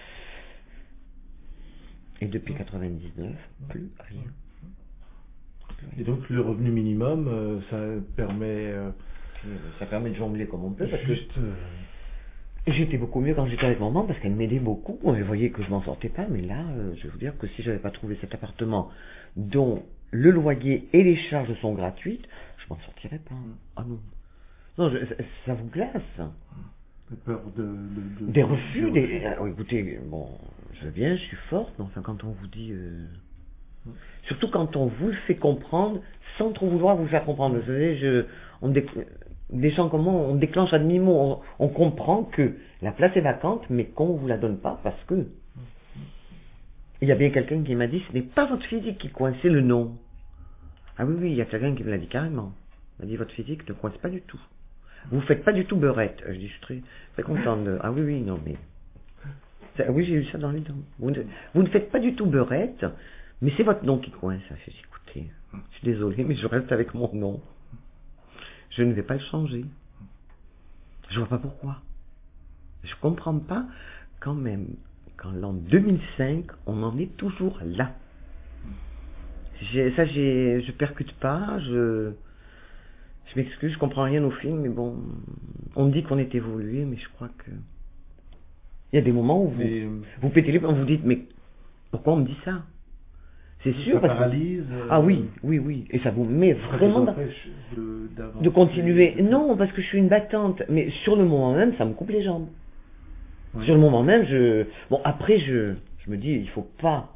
Et depuis quatre-vingt-dix-neuf, plus rien. Et donc, le revenu minimum, euh, ça permet... Euh... Ça permet de jongler comme on peut. Parce Juste... que... Euh... J'étais beaucoup mieux quand j'étais avec maman parce qu'elle m'aidait beaucoup. Elle voyait que je m'en sortais pas, mais là, euh, je vais vous dire que si j'avais pas trouvé cet appartement dont le loyer et les charges sont gratuites, je m'en sortirais pas. Ah non. Non, je, ça, ça vous glace. J'ai peur de, de, de... Des refus, des... Alors, écoutez, bon, je veux bien, je suis forte, mais enfin quand on vous dit... Euh... Surtout quand on vous le fait comprendre sans trop vouloir vous faire comprendre. Vous savez, je... on dé... Des gens comme moi, on déclenche à demi-mot, on, on comprend que la place est vacante, mais qu'on ne vous la donne pas parce que... Il y a bien quelqu'un qui m'a dit, ce n'est pas votre physique qui coince, c'est le nom. Ah oui, oui, il y a quelqu'un qui me l'a dit carrément. Il m'a dit, votre physique ne coince pas du tout. Vous ne faites pas du tout beurette. Je dis, je suis très, très contente de... Ah oui, oui, non, mais... Ça, oui, j'ai eu ça dans les dents. Vous ne, vous ne faites pas du tout beurette, mais c'est votre nom qui coince. Je dis, écoutez, je suis désolé, mais je reste avec mon nom. Je ne vais pas le changer. Je vois pas pourquoi. Je comprends pas quand même qu'en l'an deux mille cinq, on en est toujours là. J'ai, ça, j'ai, je percute pas, je, je m'excuse, je comprends rien au film, mais bon, on dit qu'on est évolué, mais je crois que il y a des moments où vous, mais, vous pétez les, on vous dites, mais pourquoi on me dit ça? C'est sûr, ça parce paralyse. Que... Ah oui, oui, oui. Et ça vous met vraiment ça vous de, de continuer. Non, parce que je suis une battante. Mais sur le moment même, ça me coupe les jambes. Oui. Sur le moment même, je... Bon, après, je, je me dis, il faut pas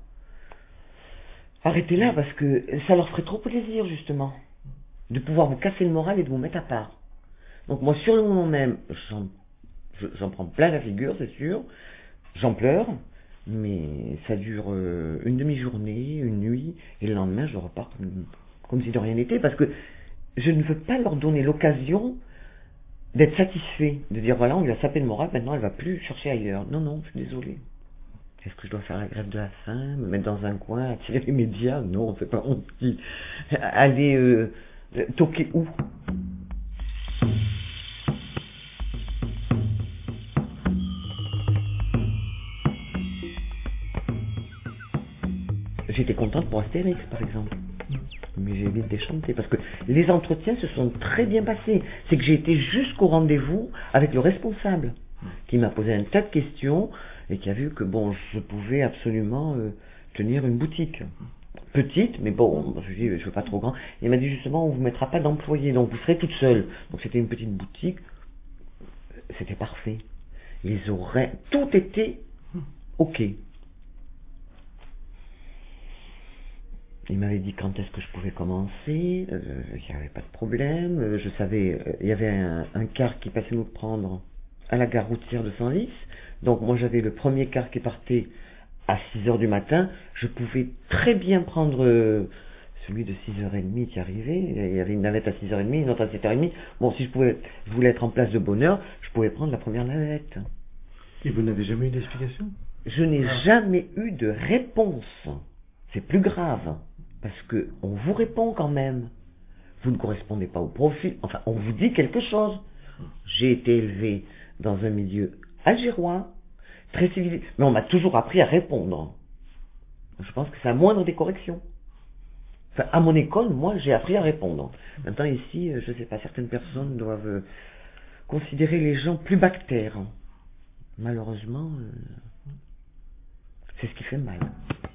arrêter là, parce que ça leur ferait trop plaisir, justement, de pouvoir vous casser le moral et de vous mettre à part. Donc moi, sur le moment même, j'en, j'en prends plein la figure, c'est sûr. J'en pleure. Mais ça dure euh, une demi-journée, une nuit, et le lendemain, je repars comme, comme si de rien n'était, parce que je ne veux pas leur donner l'occasion d'être satisfait, de dire voilà, on lui a sapé le moral, maintenant elle va plus chercher ailleurs. Non, non, je suis désolé. Est-ce que je dois faire la grève de la faim, me mettre dans un coin, attirer les médias? Non, c'est pas mon petit. Aller euh, toquer où? J'étais contente pour Astérix, par exemple. Mais j'ai vite déchanté, parce que les entretiens se sont très bien passés. C'est que j'ai été jusqu'au rendez-vous avec le responsable, qui m'a posé un tas de questions, et qui a vu que, bon, je pouvais absolument euh, tenir une boutique. Petite, mais bon, je lui ai dit, je veux pas trop grand. Il m'a dit, justement, on vous mettra pas d'employés, donc vous serez toute seule. Donc c'était une petite boutique. C'était parfait. Les horaires, tout était ok. Il m'avait dit quand est-ce que je pouvais commencer, euh, il n'y avait pas de problème, euh, je savais, euh, il y avait un, un car qui passait nous prendre à la gare routière de Senlis, donc moi j'avais le premier car qui partait à six heures du matin, je pouvais très bien prendre euh, celui de six heures trente qui arrivait, il y avait une navette à six heures trente, une autre à sept heures trente, bon si je pouvais, je voulais être en place de bonne heure, je pouvais prendre la première navette. Et vous n'avez jamais eu d'explication? Je n'ai ah. jamais eu de réponse, c'est plus grave. Parce que on vous répond quand même. Vous ne correspondez pas au profil. Enfin, on vous dit quelque chose. J'ai été élevé dans un milieu algérois, très civilisé. Mais on m'a toujours appris à répondre. Je pense que c'est la moindre des corrections. Enfin, à mon école, moi, j'ai appris à répondre. Maintenant, ici, je sais pas, certaines personnes doivent euh, considérer les gens plus bactères. Malheureusement, euh, c'est ce qui fait mal.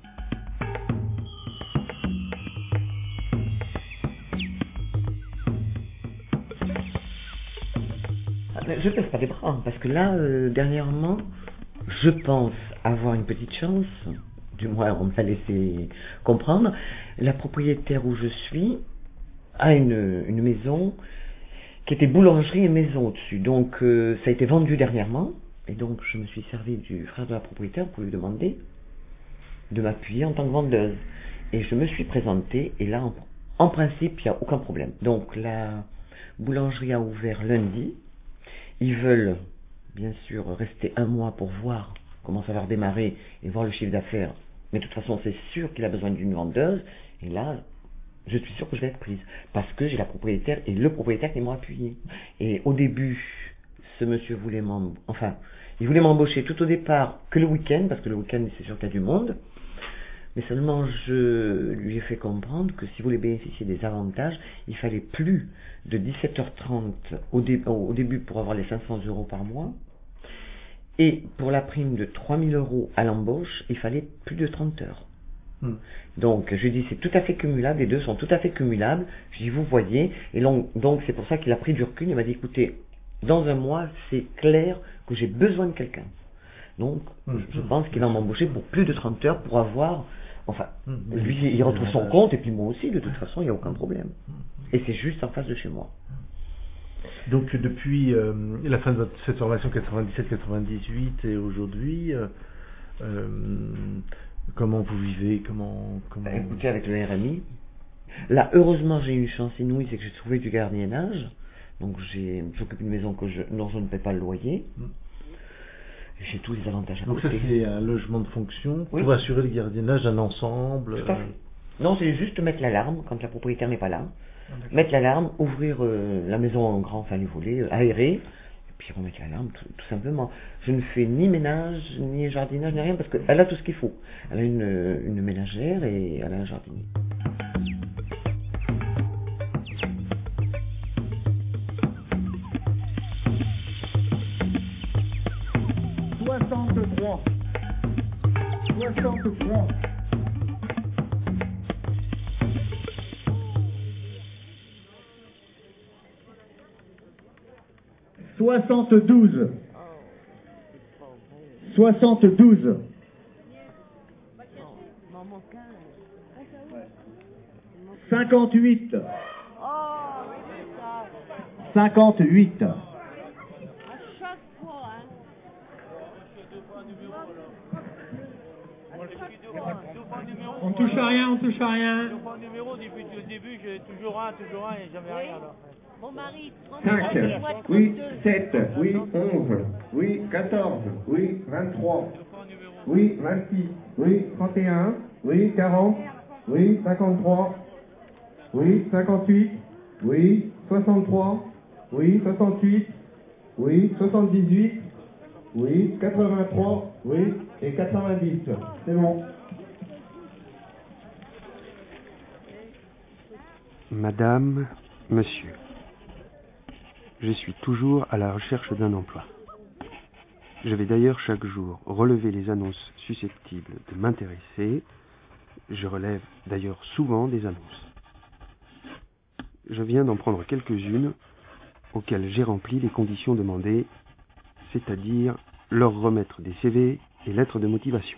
Je ne pèse pas les bras, parce que là, euh, dernièrement, je pense avoir une petite chance, du moins on m'a laissé comprendre. La propriétaire où je suis a une, une maison qui était boulangerie et maison au-dessus. Donc euh, ça a été vendu dernièrement, et donc je me suis servi du frère de la propriétaire pour lui demander de m'appuyer en tant que vendeuse. Et je me suis présentée, et là, en, en principe, il n'y a aucun problème. Donc la boulangerie a ouvert lundi. Ils veulent, bien sûr, rester un mois pour voir comment ça va redémarrer et voir le chiffre d'affaires. Mais de toute façon, c'est sûr qu'il a besoin d'une vendeuse. Et là, je suis sûr que je vais être prise. Parce que j'ai la propriétaire et le propriétaire qui m'ont appuyé. Et au début, ce monsieur voulait m'embaucher. Enfin, il voulait m'embaucher tout au départ que le week-end, parce que le week-end, c'est sûr qu'il y a du monde. Mais seulement, je lui ai fait comprendre que si vous voulez bénéficier des avantages, il fallait plus de dix-sept heures trente au, dé- au début pour avoir les cinq cents euros par mois. Et pour la prime de trois mille euros à l'embauche, il fallait plus de trente heures. Hmm. Donc, je lui ai dit, c'est tout à fait cumulable, les deux sont tout à fait cumulables. Je lui ai dit, vous voyez. Et donc, donc c'est pour ça qu'il a pris du recul. Il m'a dit, écoutez, dans un mois, c'est clair que j'ai besoin de quelqu'un. Donc, hmm. je pense qu'il va m'embaucher pour plus de trente heures pour avoir... Enfin, mmh, lui, il, il retrouve son compte, et puis moi aussi, de toute façon, il n'y a aucun problème. Et c'est juste en face de chez moi. Donc, depuis euh, la fin de cette formation quatre-vingt-dix-sept quatre-vingt-dix-huit et aujourd'hui, euh, euh, comment vous vivez comment, comment... Écoutez, avec le R M I, là, heureusement, j'ai eu une chance inouïe, c'est que j'ai trouvé du gardiennage. Donc, j'ai, j'occupe une maison que je, dont je ne paie pas le loyer. Mmh. J'ai tous les avantages à Donc côté. ça c'est un logement de fonction oui. pour assurer le gardiennage d'un ensemble. Tout à fait. Non, c'est juste mettre l'alarme quand la propriétaire n'est pas là. Ah, mettre l'alarme, ouvrir euh, la maison en grand, enfin les volets, euh, aérer, et puis remettre l'alarme tout, tout simplement. Je ne fais ni ménage, ni jardinage, ni rien, parce qu'elle a tout ce qu'il faut. Elle a une, une ménagère et elle a un jardinier. soixante-trois. soixante-trois. soixante-douze. soixante-douze. cinquante-huit. cinquante-huit. On touche à rien, on touche à rien. Mon numéro, depuis le début, j'ai toujours un, toujours un et jamais rien. Alors. Mon mari, cinq, oui, sept, oui, onze, oui, quatorze, oui, vingt-trois, oui, vingt-six, oui, trente et un, oui, quarante, oui, cinquante-trois, oui, cinquante-huit, oui, soixante-trois, oui, soixante-huit, oui, soixante-dix-huit, oui, quatre-vingt-trois, oui, et quatre-vingt-dix. C'est bon. Madame, Monsieur, je suis toujours à la recherche d'un emploi. Je vais d'ailleurs chaque jour relever les annonces susceptibles de m'intéresser. Je relève d'ailleurs souvent des annonces. Je viens d'en prendre quelques-unes auxquelles j'ai rempli les conditions demandées, c'est-à-dire leur remettre des C V et lettres de motivation.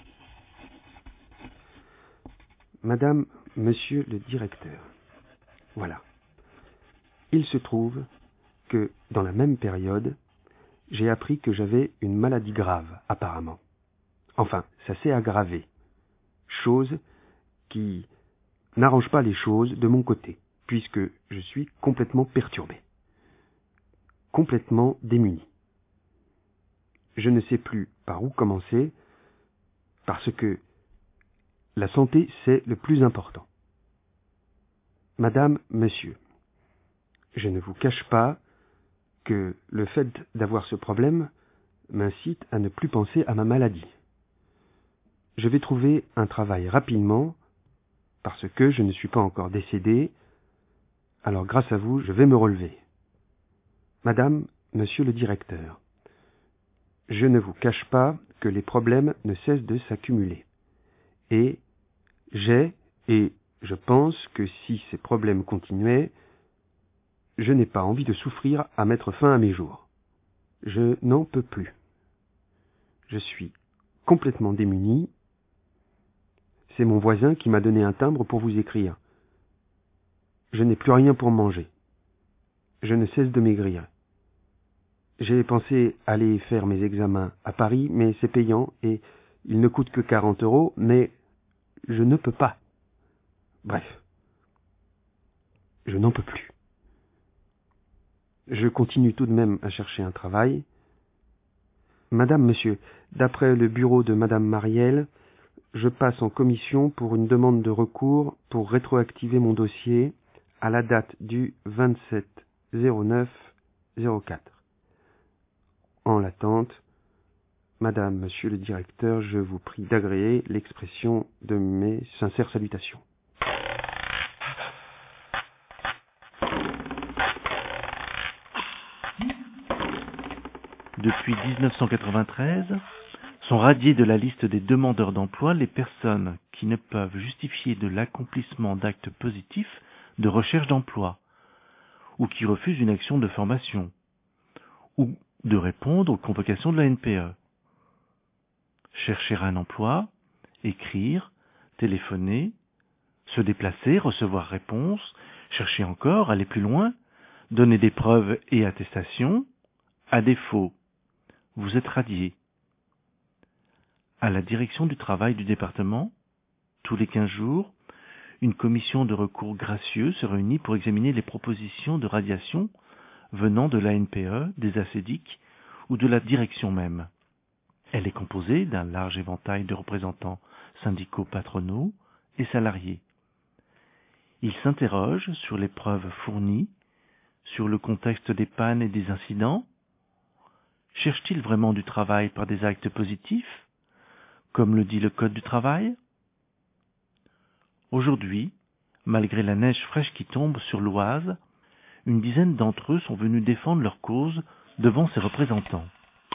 Madame, Monsieur le directeur, voilà. Il se trouve que, dans la même période, j'ai appris que j'avais une maladie grave, apparemment. Enfin, ça s'est aggravé. Chose qui n'arrange pas les choses de mon côté, puisque je suis complètement perturbé. Complètement démuni. Je ne sais plus par où commencer, parce que la santé, c'est le plus important. Madame, Monsieur, je ne vous cache pas que le fait d'avoir ce problème m'incite à ne plus penser à ma maladie. Je vais trouver un travail rapidement, parce que je ne suis pas encore décédé, alors grâce à vous, je vais me relever. Madame, monsieur le directeur, je ne vous cache pas que les problèmes ne cessent de s'accumuler. Et j'ai, et je pense que si ces problèmes continuaient, je n'ai pas envie de souffrir à mettre fin à mes jours. Je n'en peux plus. Je suis complètement démuni. C'est mon voisin qui m'a donné un timbre pour vous écrire. Je n'ai plus rien pour manger. Je ne cesse de maigrir. J'ai pensé aller faire mes examens à Paris, mais c'est payant et il ne coûte que quarante euros, mais je ne peux pas. Bref, je n'en peux plus. Je continue tout de même à chercher un travail. Madame, monsieur, d'après le bureau de Madame Marielle, je passe en commission pour une demande de recours pour rétroactiver mon dossier à la date du vingt-sept zéro neuf zéro quatre. En l'attente, Madame, Monsieur le directeur, je vous prie d'agréer l'expression de mes sincères salutations. Depuis dix-neuf cent quatre-vingt-treize, sont radiées de la liste des demandeurs d'emploi les personnes qui ne peuvent justifier de l'accomplissement d'actes positifs de recherche d'emploi, ou qui refusent une action de formation, ou de répondre aux convocations de la N P E. Chercher un emploi, écrire, téléphoner, se déplacer, recevoir réponse, chercher encore, aller plus loin, donner des preuves et attestations, à défaut, vous êtes radié. À la direction du travail du département, tous les quinze jours, une commission de recours gracieux se réunit pour examiner les propositions de radiation venant de la N P E, des ACEDIC ou de la direction même. Elle est composée d'un large éventail de représentants syndicaux patronaux et salariés. Ils s'interrogent sur les preuves fournies, sur le contexte des pannes et des incidents. Cherchent-ils vraiment du travail par des actes positifs, comme le dit le Code du travail? Aujourd'hui, malgré la neige fraîche qui tombe sur l'Oise, une dizaine d'entre eux sont venus défendre leur cause devant ses représentants.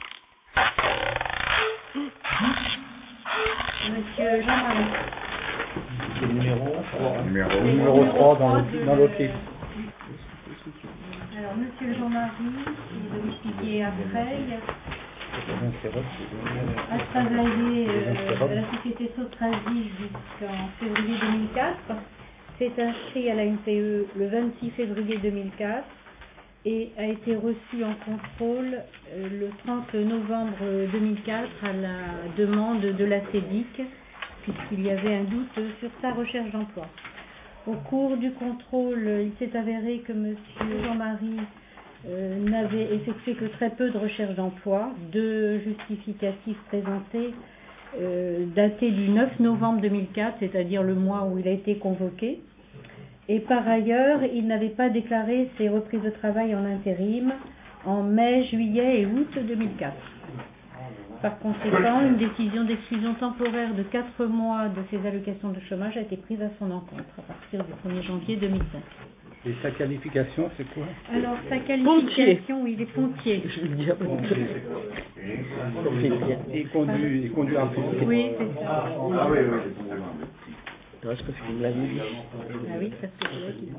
Monsieur Jean-Marie. C'est le numéro trois. Numéro, numéro trois dans le- dans l'autre livre. Alors, Monsieur Jean-Marie, qui est domicilié à Creil, a travaillé euh, à la société Sotrasie jusqu'en février deux mille quatre, s'est inscrit à la N P E le vingt-six février deux mille quatre et a été reçu en contrôle euh, le trente novembre deux mille quatre à la demande de la CEDIC, puisqu'il y avait un doute sur sa recherche d'emploi. Au cours du contrôle, il s'est avéré que M. Jean-Marie euh, n'avait effectué que très peu de recherche d'emploi, deux justificatifs présentés euh, datés du neuf novembre deux mille quatre, c'est-à-dire le mois où il a été convoqué. Et par ailleurs, il n'avait pas déclaré ses reprises de travail en intérim en mai, juillet et août deux mille quatre. Par conséquent, une décision d'exclusion temporaire de quatre mois de ses allocations de chômage a été prise à son encontre à partir du premier janvier deux mille cinq. Et sa qualification, c'est quoi? Alors, sa qualification, il est pompier. Je veux dire, il conduit, il conduit un peu. Oui, c'est ça. Ah oui, oui. Non, c'est parce qu'il me l'avait dit. Ah oui, parce que c'est vrai qu'il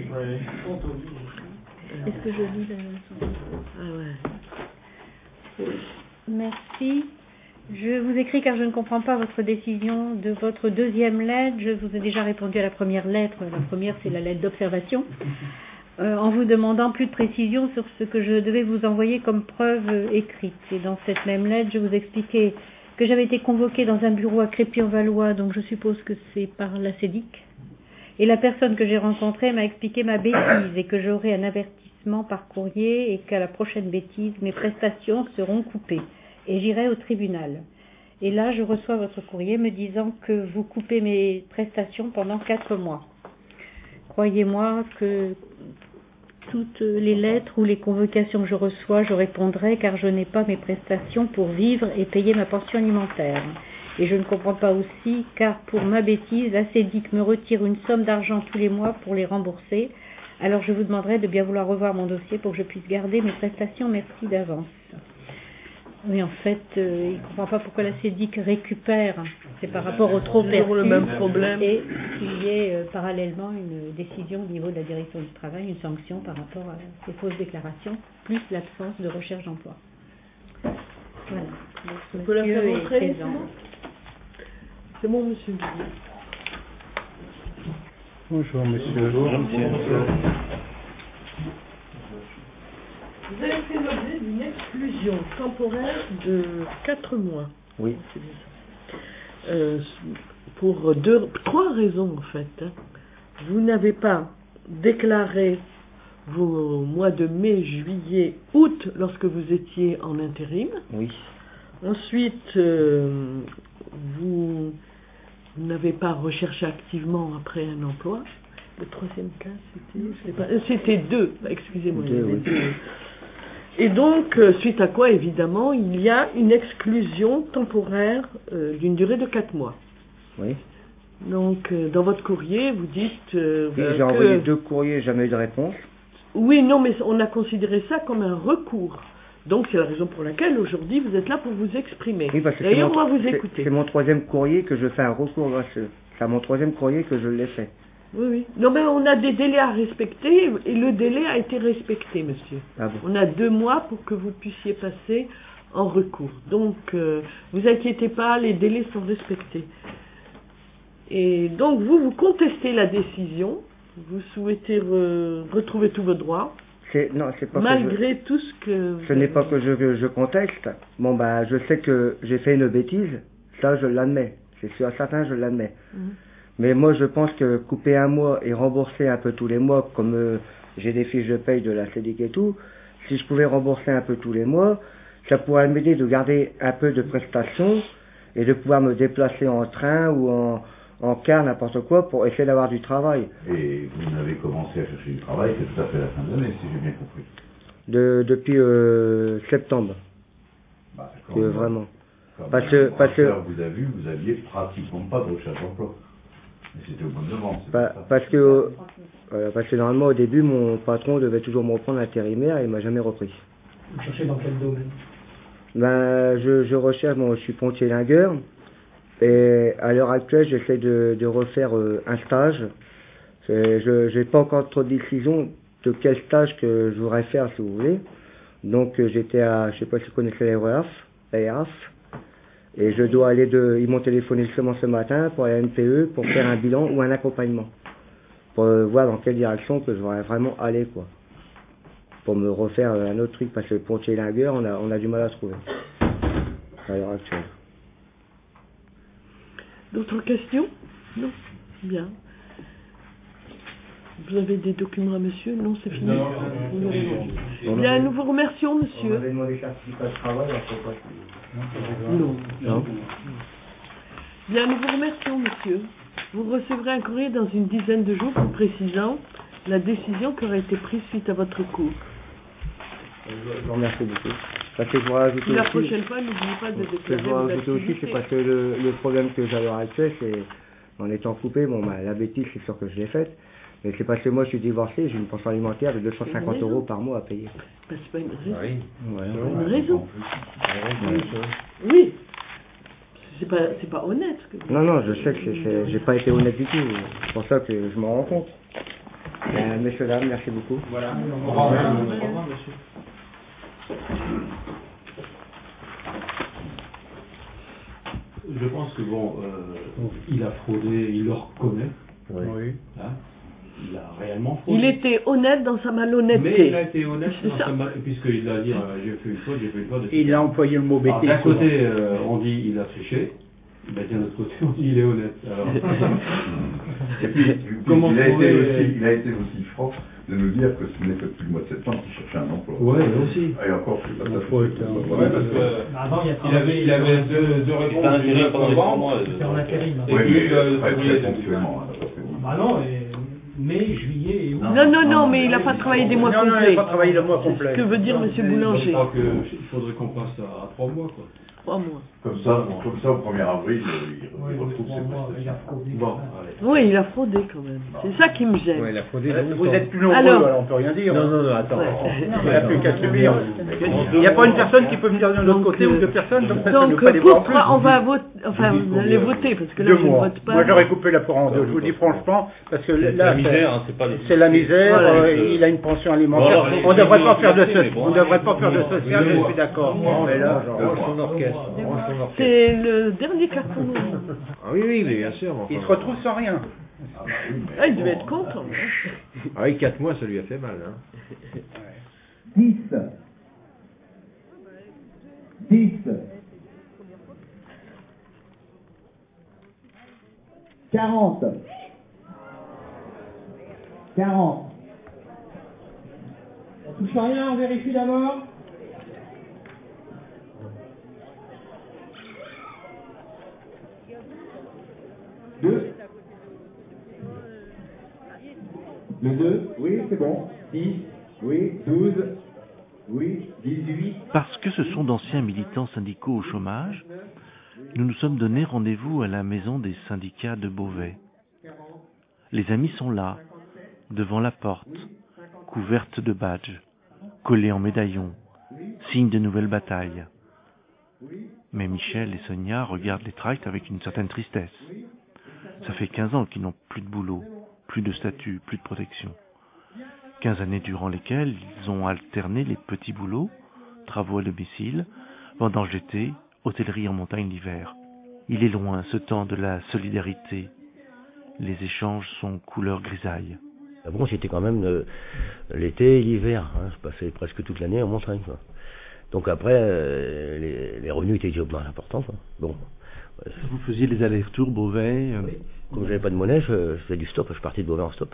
Est-ce que je lis la... Ah ouais. Merci. Je vous écris car je ne comprends pas votre décision de votre deuxième lettre. Je vous ai déjà répondu à la première lettre. La première, c'est la lettre d'observation, euh, en vous demandant plus de précisions sur ce que je devais vous envoyer comme preuve euh, écrite. Et dans cette même lettre, je vous expliquais que j'avais été convoquée dans un bureau à Crépy-en-Valois, donc je suppose que c'est par la CEDIC. Et la personne que j'ai rencontrée m'a expliqué ma bêtise et que j'aurai un avertissement par courrier et qu'à la prochaine bêtise, mes prestations seront coupées. Et j'irai au tribunal. Et là, je reçois votre courrier me disant que vous coupez mes prestations pendant quatre mois. Croyez-moi que toutes les lettres ou les convocations que je reçois, je répondrai car je n'ai pas mes prestations pour vivre et payer ma pension alimentaire. Et je ne comprends pas aussi, car pour ma bêtise, la Cédic me retire une somme d'argent tous les mois pour les rembourser. Alors je vous demanderai de bien vouloir revoir mon dossier pour que je puisse garder mes prestations. Merci d'avance. Oui, en fait, euh, il ne comprend pas pourquoi la Cédic récupère. C'est par rapport au trop perçu. le même problème. Et qu'il y ait euh, parallèlement une décision au niveau de la direction du travail, une sanction par rapport à ces fausses déclarations, plus l'absence de recherche d'emploi. Voilà. On peut la faire Monsieur montrer, est c'est présent. bon C'est bon, monsieur. Bonjour, monsieur. Bonjour, monsieur. Vous avez fait l'objet d'une exclusion temporaire de quatre mois. Oui. C'est bien ça. Euh, pour deux, trois raisons en fait. hein. Vous n'avez pas déclaré vos mois de mai, juillet, août lorsque vous étiez en intérim. Oui. Ensuite, euh, vous n'avez pas recherché activement après un emploi. Le troisième cas, c'était, je sais pas, euh, c'était deux. Excusez-moi. Deux, il y avait oui. deux. Et donc, euh, suite à quoi, évidemment, il y a une exclusion temporaire euh, d'une durée de quatre mois. Oui. Donc, euh, dans votre courrier, vous dites euh, Oui, euh, j'ai que... envoyé deux courriers, jamais eu de réponse. Oui, non, mais on a considéré ça comme un recours. Donc, c'est la raison pour laquelle, aujourd'hui, vous êtes là pour vous exprimer. Oui, parce que c'est D'ailleurs, mon, on va vous c'est- écouter. c'est mon troisième courrier que je fais un recours gracieux. C'est à mon troisième courrier que je l'ai fait. Oui, oui. Non, mais on a des délais à respecter, et le délai a été respecté, monsieur. Ah bon. On a deux mois pour que vous puissiez passer en recours. Donc, euh, vous inquiétez pas, les délais sont respectés. Et donc, vous, vous contestez la décision, vous souhaitez re- retrouver tous vos droits, C'est, non, c'est pas malgré que tout ce que... je, ce n'est pas que je, je conteste. Bon, bah, je sais que j'ai fait une bêtise. Ça, je l'admets. C'est sûr, certain, je l'admets. Mhm. Mais moi, je pense que couper un mois et rembourser un peu tous les mois, comme euh, j'ai des fiches de paye de la Cédic et tout, si je pouvais rembourser un peu tous les mois, ça pourrait m'aider de garder un peu de prestations et de pouvoir me déplacer en train ou en, en car, n'importe quoi, pour essayer d'avoir du travail. Et vous avez commencé à chercher du travail, c'est tout à fait la fin de l'année, si j'ai bien compris. De, depuis euh, septembre. Bah, Que vraiment. Comme Parce que, parce que, vous avez vu, vous aviez pratiquement pas de recherche d'emploi. Et c'était au mois de novembre. c'est pa- pour ça. parce que, voilà, parce que normalement au début mon patron devait toujours me reprendre intérimaire et il m'a jamais repris. Vous cherchez dans quel domaine? Ben, je, je recherche, bon, je suis pompier lingueur et à l'heure actuelle j'essaie de, de refaire euh, un stage. C'est- Je n'ai pas encore trop de décision de quel stage que je voudrais faire si vous voulez. Donc euh, j'étais à, je sais pas si vous connaissez la R A F, la R A F, et je dois aller de, ils m'ont téléphoné seulement ce matin pour la N P E pour faire un bilan ou un accompagnement. Pour euh, voir dans quelle direction que je voudrais vraiment aller, quoi. Pour me refaire euh, un autre truc, parce que le pompier lingueur, on a, on a du mal à trouver. À l'heure actuelle. D'autres questions? Non? Bien. Vous avez des documents à monsieur? Non, c'est fini. Non, Vous n'avez pas. non. Bien, nous vous remercions, On monsieur. avait demandé certificat de travail, alors faut pas que- Non. Non. Bien, nous vous remercions, monsieur. Vous recevrez un courrier dans une dizaine de jours vous précisant la décision qui aura été prise suite à votre cours. Je vous remercie beaucoup. Parce que je voudrais rajouter La aussi, prochaine fois, n'oubliez pas de ce que je déclarer voudrais vos rajouter aussi, c'est activités. parce que le, le problème que j'ai à l'heure actuelle, c'est, en étant coupé, bon, bah, la bêtise, c'est sûr que je l'ai faite, mais c'est parce que moi, je suis divorcé, j'ai une pension alimentaire de deux cent cinquante C'est une euros raison. par mois à payer. Ben, c'est pas une raison. Ouais, Une ouais. raison. Ouais. Oui. C'est pas, c'est pas honnête. ce que vous Non, non, dites. je sais que c'est, c'est- j'ai pas été honnête du tout, c'est pour ça que je m'en rends compte. Euh, messieurs, dames, merci beaucoup. Voilà. Au revoir. Au revoir, monsieur. Je pense que bon, euh, il a fraudé, il le reconnaît. Oui. Hein, il a réellement fraudé. Il était honnête dans sa malhonnêteté. Mais il a été honnête C'est dans ça. sa mal... puisqu'il a dit euh, j'ai fait une faute, j'ai fait une faute. Et il a employé le mot Alors, bêtise. d'un côté, euh, on dit il a triché, ben, d'un autre côté, on dit il est honnête. Alors... Et puis, puis, Comment il, a trouver, été euh, aussi, il a été aussi franc de nous dire que ce n'est que depuis le mois de septembre qu'il cherchait un emploi. Ouais, aussi. Et encore, c'est pas ça. faut être un- Ouais, ouais, parce que- Bah, avant, il y a Il avait, il avait deux, deux réponses. pas intérim une pendant les trois mois, novembre, C'était en intérim. hein. et Oui, puis, mais euh, très, février. très ponctuellement. hein, parce que- Bah non, et mai, juillet et août. Non, non, non, mais il n'a pas travaillé des mois Non, non, il complets. n'a pas travaillé le mois complet. Ce que veut dire monsieur Mais Boulanger. Je crois qu'il faudrait qu'on passe à, à trois mois, quoi. trois mois. Comme ça, comme ça, au premier avril, il, il retrouve ses prestations. Bon, oui, il a fraudé quand même. C'est ça qui me gêne. Ouais, il a fraudé. Euh, Vous êtes plus nombreux, alors, alors on peut rien dire. Non, non, non, attends. Ouais. Il n'y a plus qu'à subir. Il n'y a pas une personne qui peut venir de l'autre côté, euh, ou deux personnes, donc ça ne donc peut pas les voir en plus. pourquoi on va voter, enfin, vous allez voter, parce que là, Deux je ne mois. vote pas. Moi, j'aurais coupé la poire en deux, je vous dis franchement, parce que là, la misère, hein, c'est pas les- c'est la misère, Voilà. euh, il a une pension alimentaire. Bon, alors, on ne devrait pas faire de mais social, bon, on devrait pas faire de oui, social, oui, je oui. suis d'accord. Mais là, son orchestre. son orchestre. C'est le dernier carton noir. Ah oui, oui, mais bien sûr. mais il enfin, se retrouve sans rien. Ah, il devait être content. Ah oui, quatre mois, ça lui a fait mal. Hein. dix, dix, quarante, quarante, On touche à rien, on vérifie d'abord. deux, le deux, oui, c'est bon, six, oui, douze, oui, dix-huit. Parce que ce sont d'anciens militants syndicaux au chômage, nous nous sommes donné rendez-vous à la maison des syndicats de Beauvais. Les amis sont là, devant la porte, couverte de badges, collés en médaillons, signe de nouvelles batailles. Mais Michel et Sonia regardent les tracts avec une certaine tristesse. Ça fait quinze ans qu'ils n'ont plus de boulot, plus de statut, plus de protection. quinze années durant lesquelles ils ont alterné les petits boulots, travaux à domicile, vendanges d'été, hôtellerie en montagne l'hiver. Il est loin ce temps de la solidarité. Les échanges sont couleur grisaille. Bon, c'était quand même euh, l'été et l'hiver. Hein. Je passais presque toute l'année en montagne, quoi. Donc après, euh, les, les revenus étaient bien importants, quoi. Bon. Euh, Vous faisiez les allers-retours Beauvais euh... oui. Comme j'avais pas de monnaie, je, je faisais du stop. Je partais de Beauvais en stop.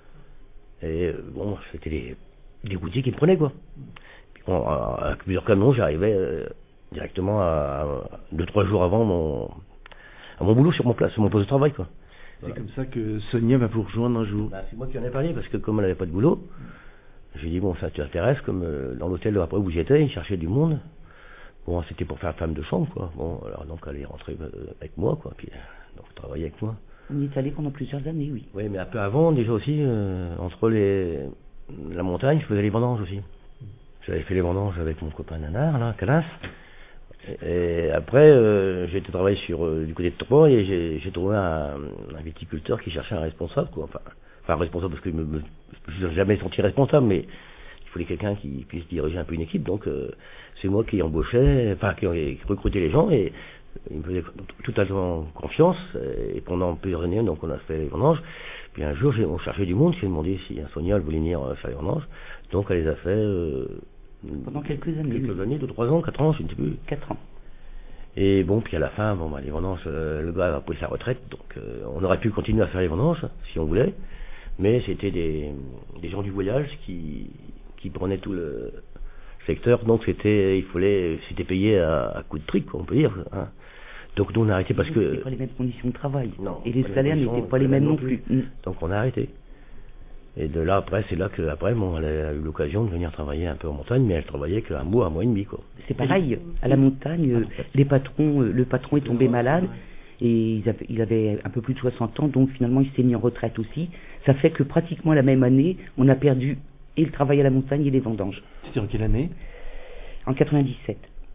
Et euh, bon, c'était des, des routiers qui me prenaient, quoi. Puis bon, avec plusieurs camions, j'arrivais euh, directement à, à deux, trois jours avant mon, à mon boulot sur mon place, sur mon poste de travail, quoi. C'est Voilà. comme ça que Sonia va vous rejoindre un jour. Bah, c'est moi qui en ai parlé, parce que comme elle n'avait pas de boulot, j'ai dit, bon, ça t'intéresse, comme euh, dans l'hôtel après où j'étais, ils cherchaient du monde. Bon, c'était pour faire femme de chambre, quoi. Bon, alors donc elle est rentrée euh, avec moi, quoi, puis euh, donc travailler avec moi. On y est allé pendant plusieurs années, oui. Oui, mais un peu avant, déjà aussi, euh, entre les la montagne, je faisais les vendanges aussi. J'avais fait les vendanges avec mon copain Nanar, là, Calas. Et, et après, euh, j'ai été travailler sur euh, du côté de Troyes et j'ai, j'ai trouvé un, un viticulteur qui cherchait un responsable, quoi. Enfin, enfin un responsable parce que je me, me, je me suis jamais senti responsable, mais il fallait quelqu'un qui puisse diriger un peu une équipe. Donc, euh, c'est moi qui embauchais, enfin, qui, qui recrutais les gens et il me faisait tout à fait confiance. Et pendant plusieurs années, donc, on a fait les vendanges. Puis un jour, j'ai, on cherchait du monde. J'ai demandé si un Sonia voulait venir faire les vendanges. Donc, elle les a fait euh, pendant quelques années. Quelques oui. années, deux, trois ans, quatre ans, je ne sais plus. Quatre ans. Et bon, puis à la fin, bon, bah, les vendanges, euh, le gars a pris sa retraite, donc euh, on aurait pu continuer à faire les vendanges si on voulait, mais c'était des, des gens du voyage qui, qui prenaient tout le secteur, donc c'était, il fallait, c'était payé à, à coup de trick, on peut dire. Hein. Donc nous on a arrêté parce que. C'était pas les mêmes conditions de travail. Non. Et les salaires n'étaient pas les mêmes non plus. plus. Donc on a arrêté. Et de là après, c'est là que après, bon, elle a eu l'occasion de venir travailler un peu en montagne, mais elle travaillait qu'un mois, un mois et demi, quoi. C'est pareil, à la montagne, euh, les patrons, euh, le patron est tombé malade et il avait, il avait un peu plus de soixante ans, donc finalement il s'est mis en retraite aussi. Ça fait que pratiquement la même année, on a perdu et le travail à la montagne et les vendanges. C'était en quelle année? En quatre-vingt-dix-sept.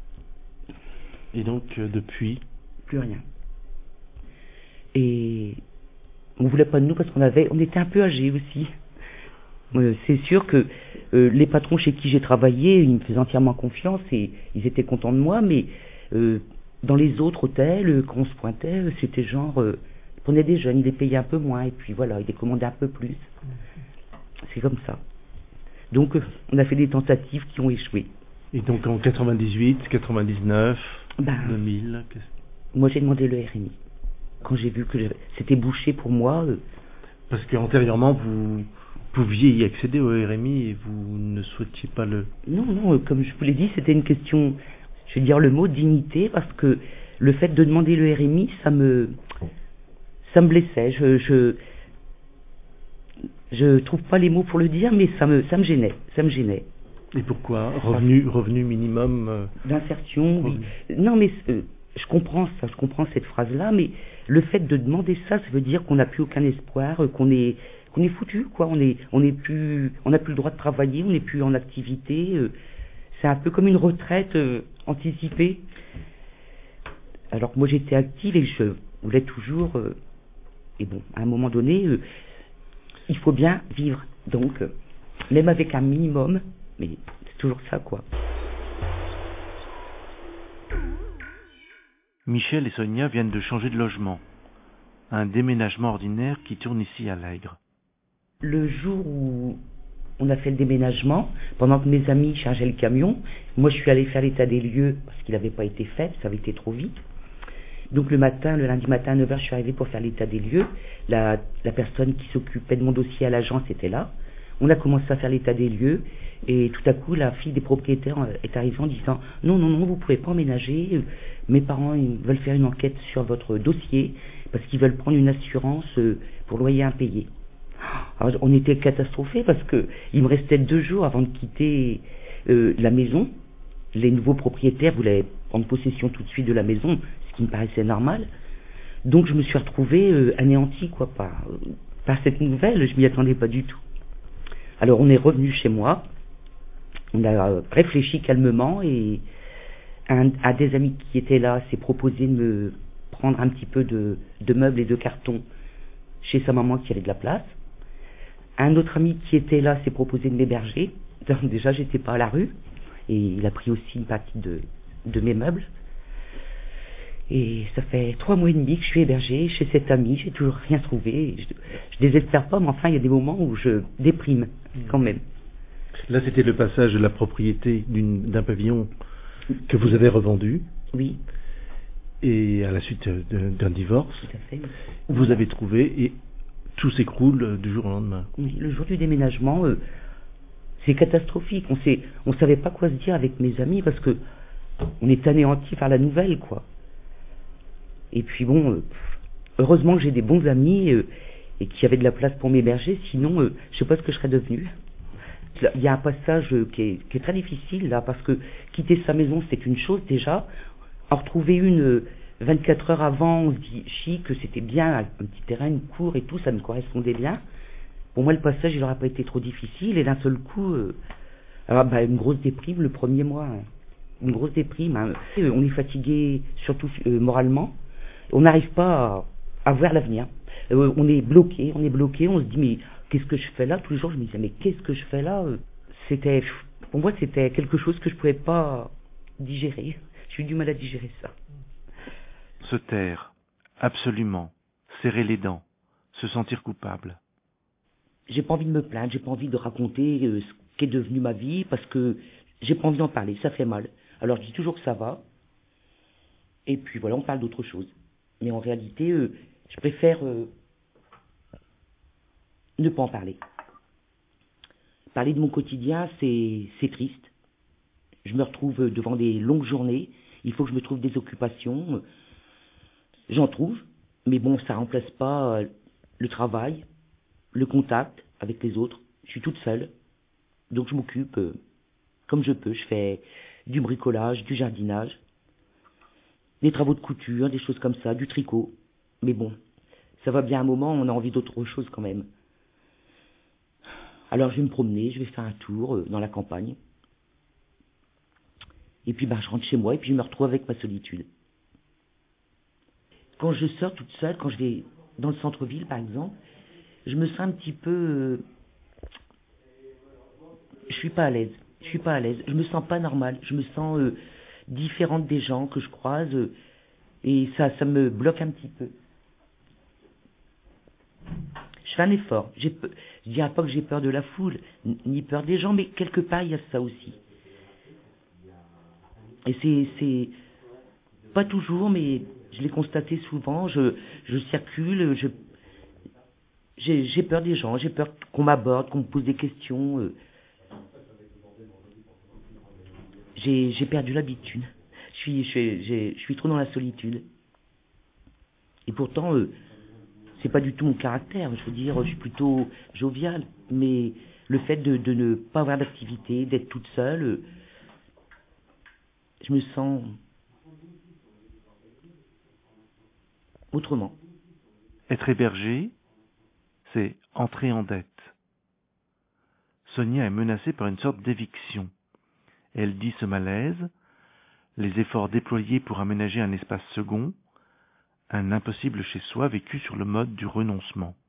Et donc euh, depuis? Plus rien. Et on voulait pas de nous parce qu'on avait, on était un peu âgés aussi. Euh, c'est sûr que euh, les patrons chez qui j'ai travaillé, ils me faisaient entièrement confiance et ils étaient contents de moi, mais euh, dans les autres hôtels, euh, quand on se pointait, euh, c'était genre, euh, ils prenaient des jeunes, ils les payaient un peu moins et puis voilà, ils les commandaient un peu plus. C'est comme ça. Donc euh, on a fait des tentatives qui ont échoué. Et donc en quatre-vingt-dix-huit, quatre-vingt-dix-neuf, ben, deux mille moi j'ai demandé le R M I. Quand j'ai vu que c'était bouché pour moi... Euh, Parce qu'antérieurement, vous pouviez y accéder au R M I et vous ne souhaitiez pas le... Non, non, comme je vous l'ai dit, c'était une question, je vais dire le mot dignité, parce que le fait de demander le R M I, ça me, ça me blessait. Je, je, je trouve pas les mots pour le dire, mais ça me, ça me gênait, ça me gênait. Et pourquoi revenu, revenu minimum euh, d'insertion, oui. Non, mais euh, je comprends ça, je comprends cette phrase-là, mais le fait de demander ça, ça veut dire qu'on n'a plus aucun espoir, euh, qu'on est, qu'on est foutu, quoi. On est, on est plus, on n'a plus le droit de travailler, on n'est plus en activité. Euh, c'est un peu comme une retraite euh, anticipée. Alors que moi j'étais active et je voulais toujours. Euh, et bon, à un moment donné, euh, il faut bien vivre. Donc, euh, même avec un minimum, mais c'est toujours ça, quoi. Michel et Sonia viennent de changer de logement. Un déménagement ordinaire qui tourne ici à Lègre. Le jour où on a fait le déménagement, pendant que mes amis chargeaient le camion, moi je suis allée faire l'état des lieux parce qu'il n'avait pas été fait, ça avait été trop vite. Donc le matin, le lundi matin à neuf heures, je suis arrivée pour faire l'état des lieux. La, la personne qui s'occupait de mon dossier à l'agence était là. On a commencé à faire l'état des lieux et tout à coup la fille des propriétaires est arrivée en disant non, non, non, vous pouvez pas emménager. Mes parents ils veulent faire une enquête sur votre dossier parce qu'ils veulent prendre une assurance pour loyer impayé. Alors, on était catastrophés parce que il me restait deux jours avant de quitter euh, la maison. Les nouveaux propriétaires voulaient prendre possession tout de suite de la maison, ce qui me paraissait normal. Donc je me suis retrouvée euh, anéantie quoi, par, par cette nouvelle, je m'y attendais pas du tout. Alors on est revenu chez moi, on a euh, réfléchi calmement et un, un des amis qui était là s'est proposé de me prendre un petit peu de, de meubles et de cartons chez sa maman qui avait de la place. Un autre ami qui était là s'est proposé de m'héberger. Donc, déjà, j'étais pas à la rue. Et il a pris aussi une partie de, de mes meubles. Et ça fait trois mois et demi que je suis hébergée chez cet ami. J'ai toujours rien trouvé. Je, je désespère pas, mais enfin, il y a des moments où je déprime quand même. Là, c'était le passage de la propriété d'une, d'un pavillon que vous avez revendu. Oui. Et à la suite de, d'un divorce, tout à fait. Vous avez trouvé et tout s'écroule du jour au lendemain. Oui, le jour du déménagement, euh, c'est catastrophique. On sait, on savait pas quoi se dire avec mes amis parce que on est anéantis par la nouvelle, quoi. Et puis bon, euh, heureusement que j'ai des bons amis euh, et qui avaient de la place pour m'héberger. Sinon, euh, je sais pas ce que je serais devenue. Il y a un passage euh, qui, est, qui est très difficile là parce que quitter sa maison c'est une chose déjà. En retrouver une euh, vingt-quatre heures avant, on se dit chic, que c'était bien, un petit terrain, une cour et tout, ça me correspondait bien. Pour moi, le passage, il n'aurait pas été trop difficile, et d'un seul coup, euh, alors, bah, une grosse déprime le premier mois, hein. Une grosse déprime. Hein. On est fatigué, surtout euh, moralement. On n'arrive pas à, à voir l'avenir. Euh, on est bloqué, on est bloqué, on se dit, mais qu'est-ce que je fais là? Tous les jours, je me disais, mais qu'est-ce que je fais là? C'était, pour moi, c'était quelque chose que je ne pouvais pas digérer. J'ai eu du mal à digérer ça. Se taire, absolument, serrer les dents, se sentir coupable. J'ai pas envie de me plaindre, j'ai pas envie de raconter euh, ce qu'est devenu ma vie, parce que j'ai pas envie d'en parler, ça fait mal. Alors je dis toujours que ça va, et puis voilà, on parle d'autre chose. Mais en réalité, euh, je préfère euh, ne pas en parler. Parler de mon quotidien, c'est, c'est triste. Je me retrouve devant des longues journées, il faut que je me trouve des occupations. J'en trouve, mais bon, ça remplace pas le travail, le contact avec les autres. Je suis toute seule, donc je m'occupe euh, comme je peux. Je fais du bricolage, du jardinage, des travaux de couture, des choses comme ça, du tricot. Mais bon, ça va bien un moment, on a envie d'autre chose quand même. Alors je vais me promener, je vais faire un tour euh, dans la campagne. Et puis ben, je rentre chez moi et puis je me retrouve avec ma solitude. Quand je sors toute seule, quand je vais dans le centre-ville par exemple, je me sens un petit peu... Euh, je suis pas à l'aise. Je suis pas à l'aise. Je me sens pas normale. Je me sens euh, différente des gens que je croise. Euh, et ça, ça me bloque un petit peu. Je fais un effort. J'ai pe... Je dirais pas que j'ai peur de la foule, ni peur des gens, mais quelque part il y a ça aussi. Et c'est... c'est pas toujours, mais je l'ai constaté souvent. Je, je circule, je, j'ai, j'ai peur des gens, j'ai peur qu'on m'aborde, qu'on me pose des questions. Euh, j'ai, j'ai perdu l'habitude. Je suis, je, j'ai, je suis trop dans la solitude. Et pourtant, euh, c'est pas du tout mon caractère. Je veux dire, je suis plutôt jovial, mais le fait de, de ne pas avoir d'activité, d'être toute seule, euh, je me sens autrement. Être hébergé, c'est entrer en dette. Sonia est menacée par une sorte d'éviction. Elle dit ce malaise, les efforts déployés pour aménager un espace second, un impossible chez soi vécu sur le mode du renoncement.